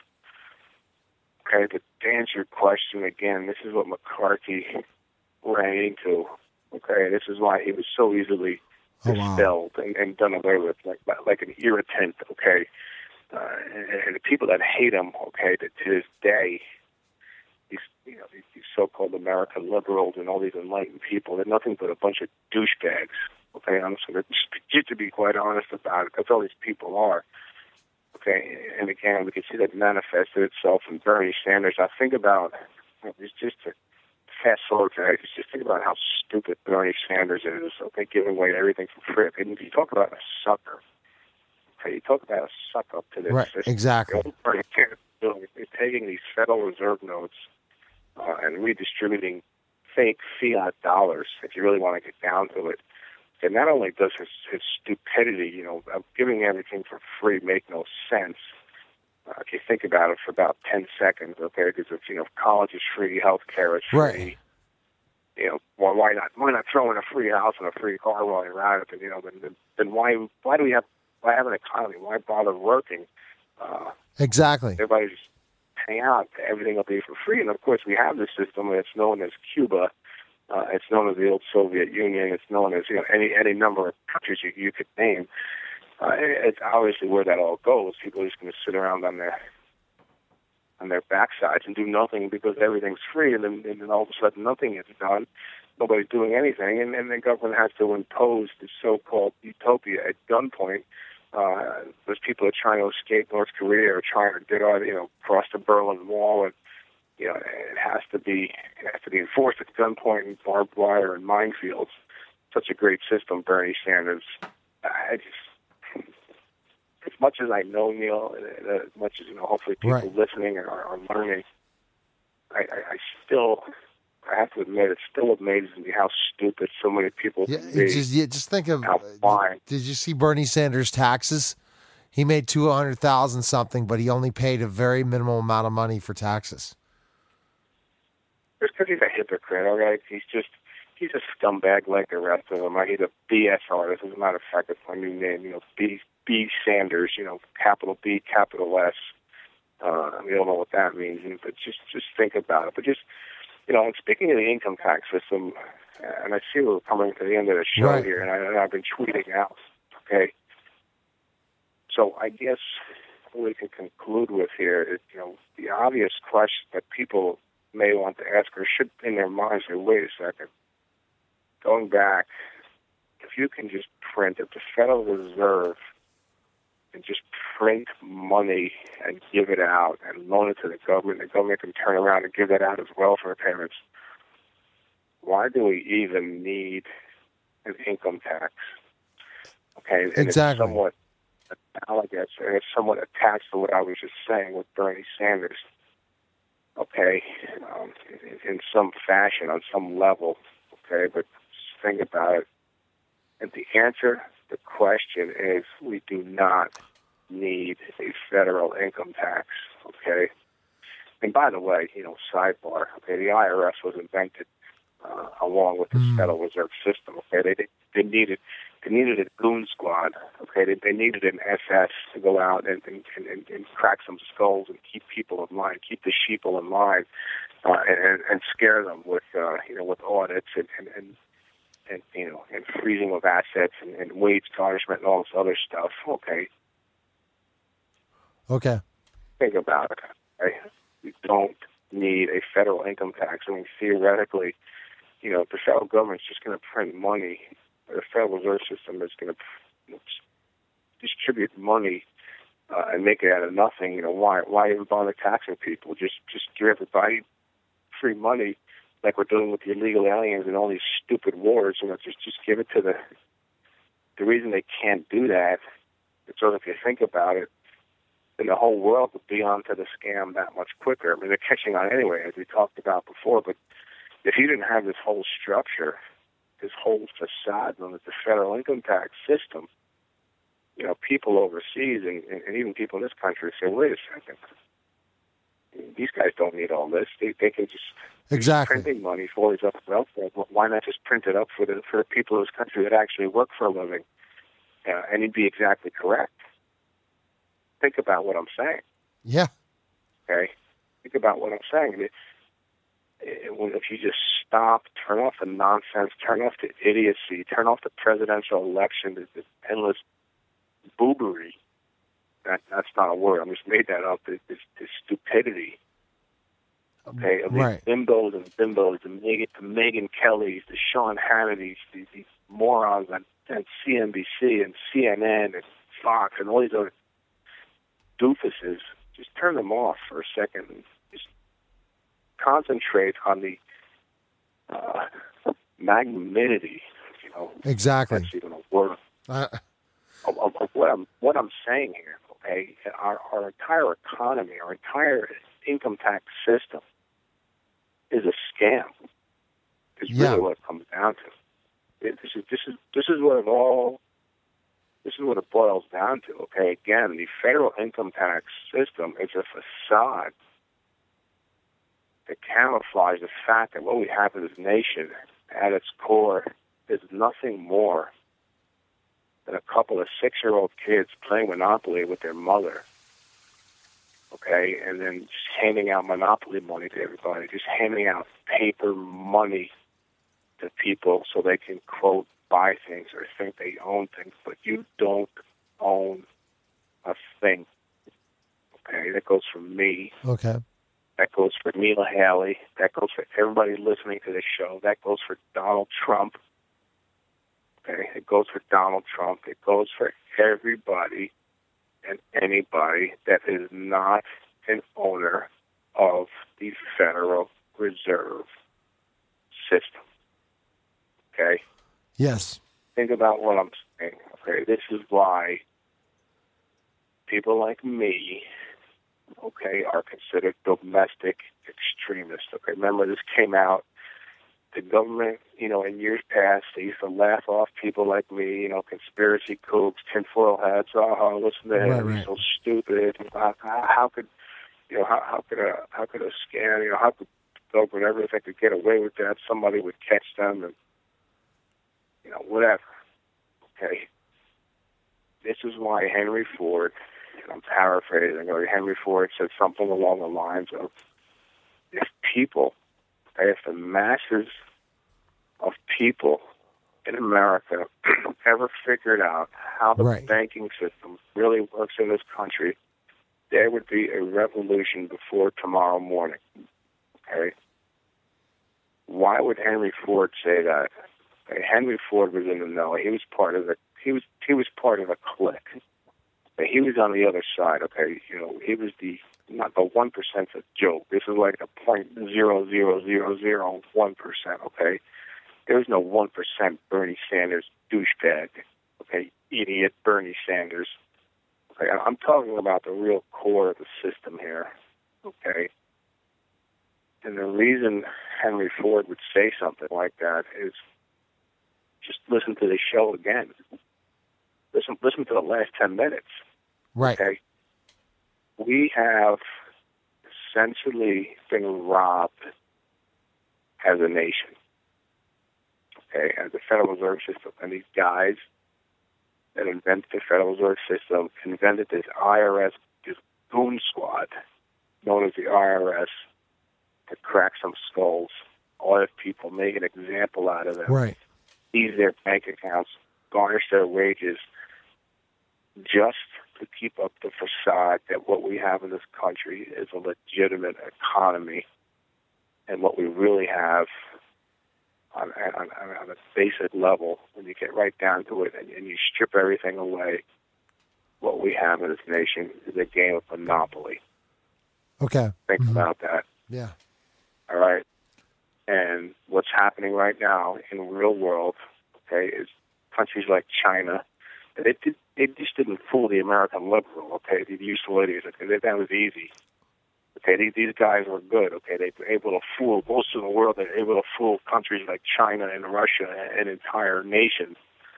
Okay, but to answer your question again, this is what McCarthy ran into. Okay, this is why he was so easily oh, expelled wow. and, and done away with, like like an irritant. Okay, uh, and, and the people that hate him, okay, to, to this day. These, you know, these, these so-called American liberals and all these enlightened people, they're nothing but a bunch of douchebags. Okay, I'm just, just to be quite honest about it, that's all these people are. Okay, and again, we can see that manifested itself in Bernie Sanders. Now think about, you know, it's just to fast forward to that, just think about how stupid Bernie Sanders is. Okay, giving away everything for free. And you talk about a sucker. Okay, you talk about a suck up to this right, system. exactly. Bernie Sanders is taking these Federal Reserve notes Uh, and redistributing fake fiat dollars, if you really want to get down to it, And not only does his, his stupidity, you know, of giving everything for free make no sense. Uh, if you think about it for about ten seconds, okay, because if, you know, if college is free, health care is free, Right. you know, well, why not? Why not throw in a free house and a free car while you're at it? And, you know, then, then, then why why do we have why have an economy? Why bother working? Uh, Exactly. everybody's hang out. Everything will be for free. And of course, we have this system, and it's known as Cuba. Uh, it's known as the old Soviet Union. It's known as, you know, any any number of countries you, you could name. Uh, it's obviously where that all goes. People are just going to sit around on their on their backsides and do nothing because everything's free, and then, and then all of a sudden nothing is done. Nobody's doing anything, and, and the government has to impose this so-called utopia at gunpoint. Uh, those people are trying to escape North Korea or trying to get out, you know, cross the Berlin Wall, and you know, it has to be it has to be enforced at gunpoint and barbed wire and minefields. Such a great system, Bernie Sanders. I just, as much as I know Neil, as much as, you know, hopefully people Right. listening are, are learning, I, I, I still, I have to admit, it still amazes me how stupid so many people Yeah, can be. it's just, yeah, just think of. How blind. Did you see Bernie Sanders' taxes? He made two hundred thousand something, but he only paid a very minimal amount of money for taxes. It's because he's a hypocrite, all right? He's just, he's a scumbag like the rest of them. He's a B S artist. As a matter of fact, that's my new name, you know, B, B Sanders, you know, capital B, capital S. Uh, we don't know what that means, but just, just think about it. But just, you know, and speaking of the income tax system, and I see we're coming to the end of the show Right. here, and, I, and I've been tweeting out, okay? So I guess what we can conclude with here is, you know, the obvious question that people may want to ask or should in their minds say, wait a second, going back, if you can just print, if the Federal Reserve can just print money and give it out and loan it to the government, the government can turn around and give that out as welfare payments, why do we even need an income tax? Okay, and Exactly. it's somewhat analogous, and it's somewhat attached to what I was just saying with Bernie Sanders. Okay, um, in, in some fashion, on some level, okay, but just think about it. And the answer to the question is we do not need a federal income tax, okay? And by the way, you know, sidebar, okay, the I R S was invented uh, along with the Mm. Federal Reserve System, okay? They, they needed they needed a goon squad, okay? They, they needed an S S to go out and, and, and, and crack some skulls and keep people in line, keep the sheeple in line, uh, and, and scare them with, uh, you know, with audits and, and, and, and, you know, and freezing of assets and, and wage garnishment and all this other stuff, okay? Okay. Think about it, okay? We don't need a federal income tax. I mean, theoretically, you know, if the federal government's just going to print money, the Federal Reserve System is going to, you know, distribute money uh, and make it out of nothing. You know, why? Why even bother taxing people? Just, just give everybody free money, like we're doing with the illegal aliens and all these stupid wars. You know, just, just give it to the. The reason they can't do that is so that if you think about it, then the whole world would be onto the scam that much quicker. I mean, they're catching on anyway, as we talked about before. But if you didn't have this whole structure, this whole facade known as the federal income tax system, you know, people overseas and, and even people in this country say, wait a second, these guys don't need all this. They, they can just Exactly. use printing money for all these other welfare. Why not just print it up for the for the people of this country that actually work for a living? Uh, and you'd be exactly correct. Think about what I'm saying. Yeah. Okay, think about what I'm saying. It, it, if you just stop, turn off the nonsense, turn off the idiocy, turn off the presidential election, the, the endless boobery. That, that's not a word. I just made that up. This, this, this stupidity. Okay, of these Right. bimbos and bimbos, the Megan, the Megan Kellys, the Sean Hannitys, these, these morons on, on C N B C and C N N and Fox and all these other doofuses. Just turn them off for a second and just concentrate on the uh, magnanimity, you know, Exactly. that's even a word, Uh, of, of, of what I'm what I'm saying here. Okay, our our entire economy, our entire income tax system is a scam. Is Yeah. really what it comes down to. It, this is this is this is what it all. This is what it boils down to. Okay, again, the federal income tax system is a facade that camouflages the fact that what we have in this nation, at its core, is nothing more than a couple of six-year-old kids playing Monopoly with their mother. Okay, and then just handing out Monopoly money to everybody, just handing out paper money to people so they can, quote, buy things or think they own things, but you don't own a thing. Okay, that goes for me. Okay. That goes for Neil Haley. That goes for everybody listening to this show. That goes for Donald Trump. Okay, it goes for Donald Trump. It goes for everybody and anybody that is not an owner of the Federal Reserve System. Okay? Yes. Think about what I'm saying. Okay, this is why people like me, okay, are considered domestic extremists. Okay, remember this came out. The government, you know, in years past, they used to laugh off people like me, you know, conspiracy kooks, tinfoil hats. Oh, listen to him, right, right. he's so stupid. How, how could, you know, how, how could a how could a scam, you know, how could the government ever think they could get away with that? Somebody would catch them, and you know, whatever. Okay, this is why Henry Ford, and I'm paraphrasing, or Henry Ford said something along the lines of, if people. If the masses of people in America ever figured out how the right. banking system really works in this country, there would be a revolution before tomorrow morning. Okay? Why would Henry Ford say that? Okay, Henry Ford was in the know. He was part of the he was he was part of a clique. Okay, he was on the other side. Okay, you know, he was the not the one percent's a joke. This is like a point zero zero zero zero one percent. Okay, there's no one percent Bernie Sanders douchebag. Okay, idiot Bernie Sanders. Okay, I'm talking about the real core of the system here. Okay, and the reason Henry Ford would say something like that is just listen to the show again. Listen, listen to the last ten minutes. Right. Okay. We have essentially been robbed as a nation, okay, as the Federal Reserve System. And these guys that invented the Federal Reserve System invented this I R S, this goon squad known as the I R S, to crack some skulls, audit people, make an example out of them, right. seize their bank accounts, garnish their wages, just to keep up the facade that what we have in this country is a legitimate economy, and what we really have on, on, on a basic level, when you get right down to it and, and you strip everything away, what we have in this nation is a game of Monopoly. Okay. Think mm-hmm. about that. Yeah. All right. And what's happening right now in the real world, okay, is countries like China. They did. They just didn't fool the American liberal. Okay, the utilitarians. Okay, that was easy. Okay, these, these guys were good. Okay, they were able to fool most of the world. They were able to fool countries like China and Russia and entire nations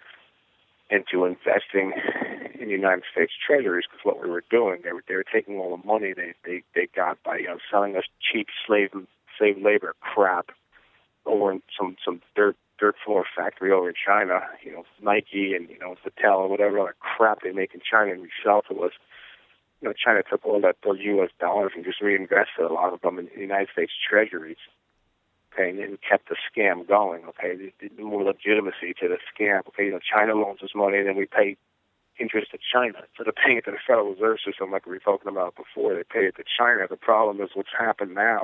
into investing in the United States treasuries. Because what we were doing, they were they were taking all the money they they, they got by you know selling us cheap slave slave labor crap over in some some dirt. dirt floor factory over in China, you know, Nike and, you know, Patel or whatever other crap they make in China and resell to us. You know, China took all that, those U S dollars and just reinvested a lot of them in the United States treasuries, okay, and then kept the scam going, okay, the, the more legitimacy to the scam, okay, you know, China loans us money and then we pay interest to China. Instead of paying it to the Federal Reserve System like we were talking about before, they pay it to China. The problem is what's happened now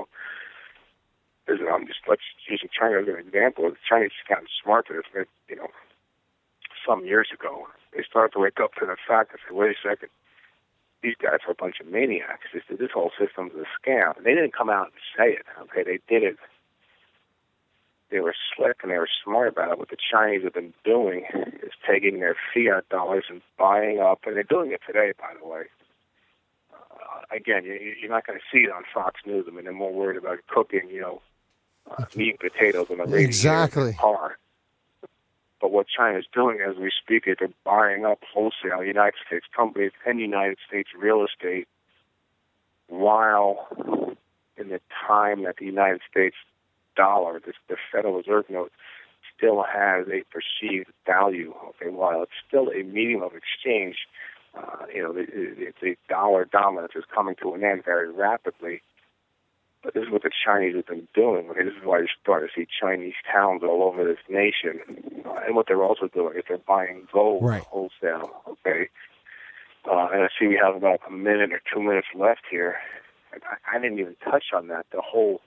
is, um, just let's use China as an example. The Chinese have gotten smarter. You know, some years ago, they started to wake up to the fact that, wait a second, these guys are a bunch of maniacs. This, this whole system is a scam. And they didn't come out and say it. Okay, they did it. They were slick and they were smart about it. What the Chinese have been doing is taking their fiat dollars and buying up, and they're doing it today, by the way. Uh, again, you, you're not going to see it on Fox News. I mean, they're more worried about cooking, you know, Uh, meat and potatoes in the radiator exactly. in the car. But what China's doing as we speak is they're buying up wholesale United States companies and United States real estate, while in the time that the United States dollar, this, the Federal Reserve note, still has a perceived value. Okay, while it's still a medium of exchange, uh, you know, it, it's a dollar dominance is coming to an end very rapidly. But this is what the Chinese have been doing. Okay, this is why you're starting to see Chinese towns all over this nation. Uh, and what they're also doing is they're buying gold right. wholesale. Okay, uh, and I see we have about a minute or two minutes left here. I, I didn't even touch on that. The whole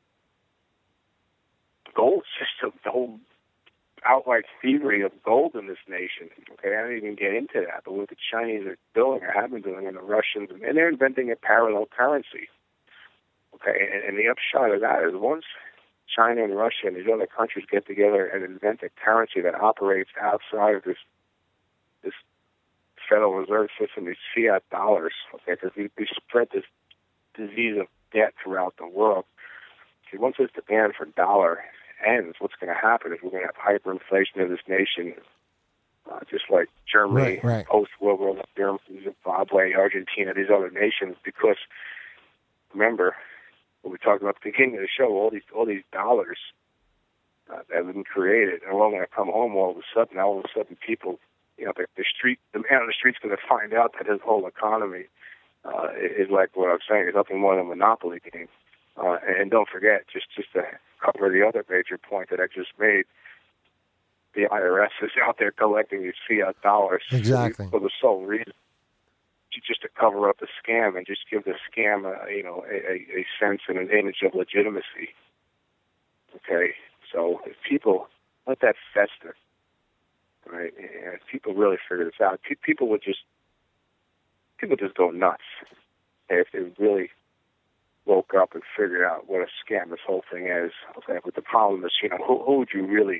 gold system, the whole outright thievery of gold in this nation. Okay, I didn't even get into that. But what the Chinese are doing or have been doing, and the Russians, and they're inventing a parallel currency. Okay, and, and the upshot of that is once China and Russia and these other countries get together and invent a currency that operates outside of this this Federal Reserve system, these fiat dollars, okay, because we, we spread this disease of debt throughout the world. See, once this demand for dollar ends, what's going to happen is we're going to have hyperinflation in this nation, uh, just like Germany, right, right. post-World War One, Germany, Zimbabwe, Argentina, these other nations, because remember, what we talked about at the beginning of the show, all these all these dollars uh, that have been created, and we're all going to come home all of a sudden. All of a sudden, people, you know, the, the street, the man on the street's going to find out that his whole economy uh, is like what I was saying, is nothing more than a monopoly game. Uh, and don't forget, just just to cover the other major point that I just made, the I R S is out there collecting these fiat dollars exactly for the sole reason. Just to cover up the scam and just give the scam, a, you know, a, a sense and an image of legitimacy. Okay, so if people let that fester, right? And if people really figure this out, pe- people would just people just go nuts. Okay, if they really woke up and figured out what a scam this whole thing is. Okay, but the problem is, you know, who, who would you really?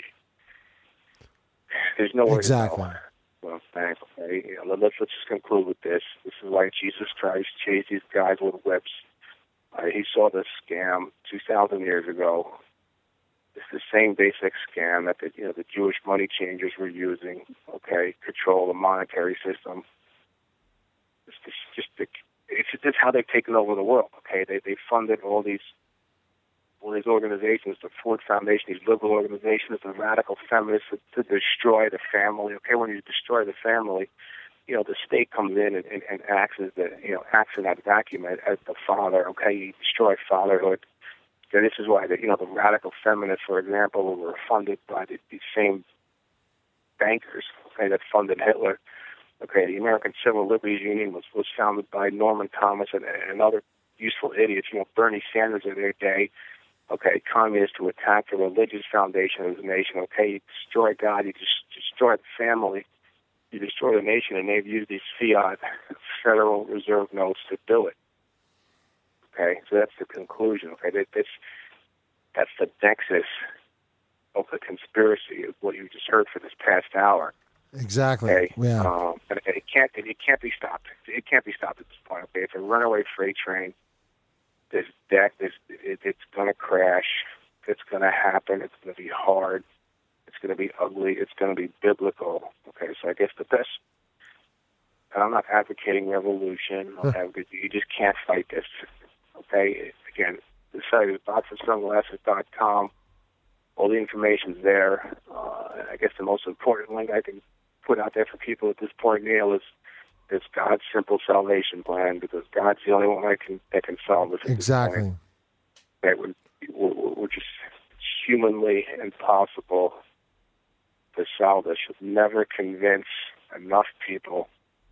There's no way exactly. to know. Well, thanks. Okay, you know, let's let's just conclude with this. This is why Jesus Christ chased these guys with whips. Uh, he saw this scam two thousand years ago. It's the same basic scam that the you know the Jewish money changers were using. Okay, control the monetary system. It's just, just the, it's just how they've taken over the world. Okay, they they funded all these. all these organizations, the Ford Foundation, these liberal organizations, the radical feminists, to, to destroy the family. Okay, when you destroy the family, you know, the state comes in and, and, and acts as the, you know, acts in that vacuum as, as the father. Okay, you destroy fatherhood. And this is why, the, you know, the radical feminists, for example, were funded by the, these same bankers, okay, that funded Hitler. Okay, the American Civil Liberties Union was, was founded by Norman Thomas and, and other useful idiots, you know, Bernie Sanders in their day. Okay, communists who attack the religious foundation of the nation. Okay, you destroy God, you just destroy the family, you destroy the nation, and they've used these fiat Federal Reserve notes to do it. Okay, so that's the conclusion. Okay, that, that's that's the nexus of the conspiracy of what you just heard for this past hour. Exactly. Okay, yeah. Um, and it can't it can't be stopped. It can't be stopped at this point. Okay, it's a runaway freight train. This deck, this, it, it's going to crash. It's going to happen. It's going to be hard. It's going to be ugly. It's going to be biblical. Okay, so I guess the best, and I'm not advocating revolution. Okay, you just can't fight this. Okay, again, the site is box of sunglasses dot com. All the information's there. Uh, I guess the most important link I can put out there for people at this point, Neil, is It's God's simple salvation plan, because God's the only one that can that can solve this. Exactly. That would, which is humanly impossible to solve this. Should never convince enough people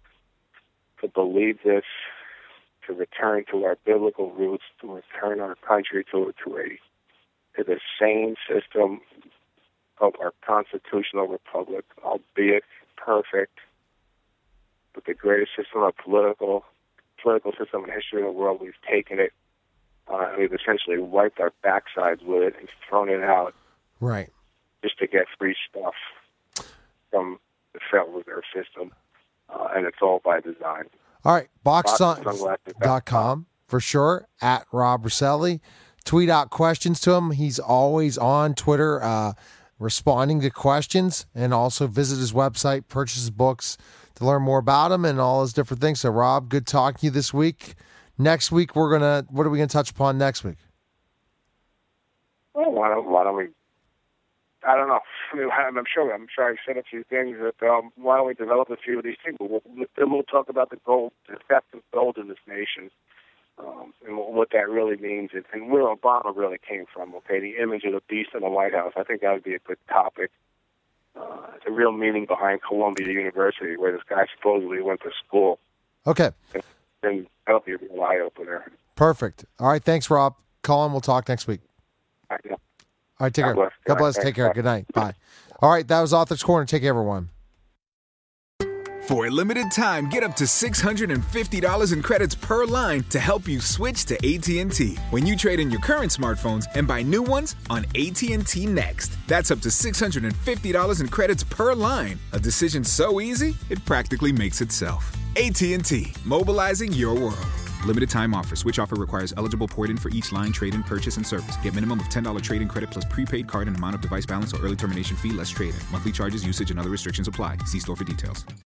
to believe this, to return to our biblical roots, to return our country to to a to the same system of our constitutional republic, albeit perfect, but the greatest system of political political system in the history of the world. We've taken it, uh, and we've essentially wiped our backsides with it and thrown it out, right, just to get free stuff from the Federal Reserve System, uh, and it's all by design. All right, box dot com for sure, at Rob Rosselli. Tweet out questions to him. He's always on Twitter. Uh, responding to questions, and also visit his website, purchase his books to learn more about him and all his different things. So, Rob, good talking to you this week. Next week, we're going to, what are we going to touch upon next week? Well, why don't, why don't we, I don't know. I mean, I'm sure, I'm sure I said a few things that, um, why don't we develop a few of these things? We'll, then we'll talk about the gold, the theft of gold in this nation, um, and what that really means, and, and where Obama really came from, okay? The image of the beast in the White House. I think that would be a good topic. Uh, the real meaning behind Columbia University, where this guy supposedly went to school. Okay. And, and that'll be a real eye-opener. Perfect. All right, thanks, Rob. Colin, we'll talk next week. All right, yeah. All right, take God care. bless. God bless. Thanks. Take care. Bye. Good night. Bye. All right, that was Author's Corner. Take care, everyone. For a limited time, get up to six hundred fifty dollars in credits per line to help you switch to A T and T when you trade in your current smartphones and buy new ones on A T and T Next. That's up to six hundred fifty dollars in credits per line. A decision so easy, it practically makes itself. A T and T, mobilizing your world. Limited time offer. Switch offer requires eligible port-in for each line, trade-in, purchase, and service. Get minimum of ten dollars trade-in credit plus prepaid card and amount of device balance or early termination fee less trade-in. Monthly charges, usage, and other restrictions apply. See store for details.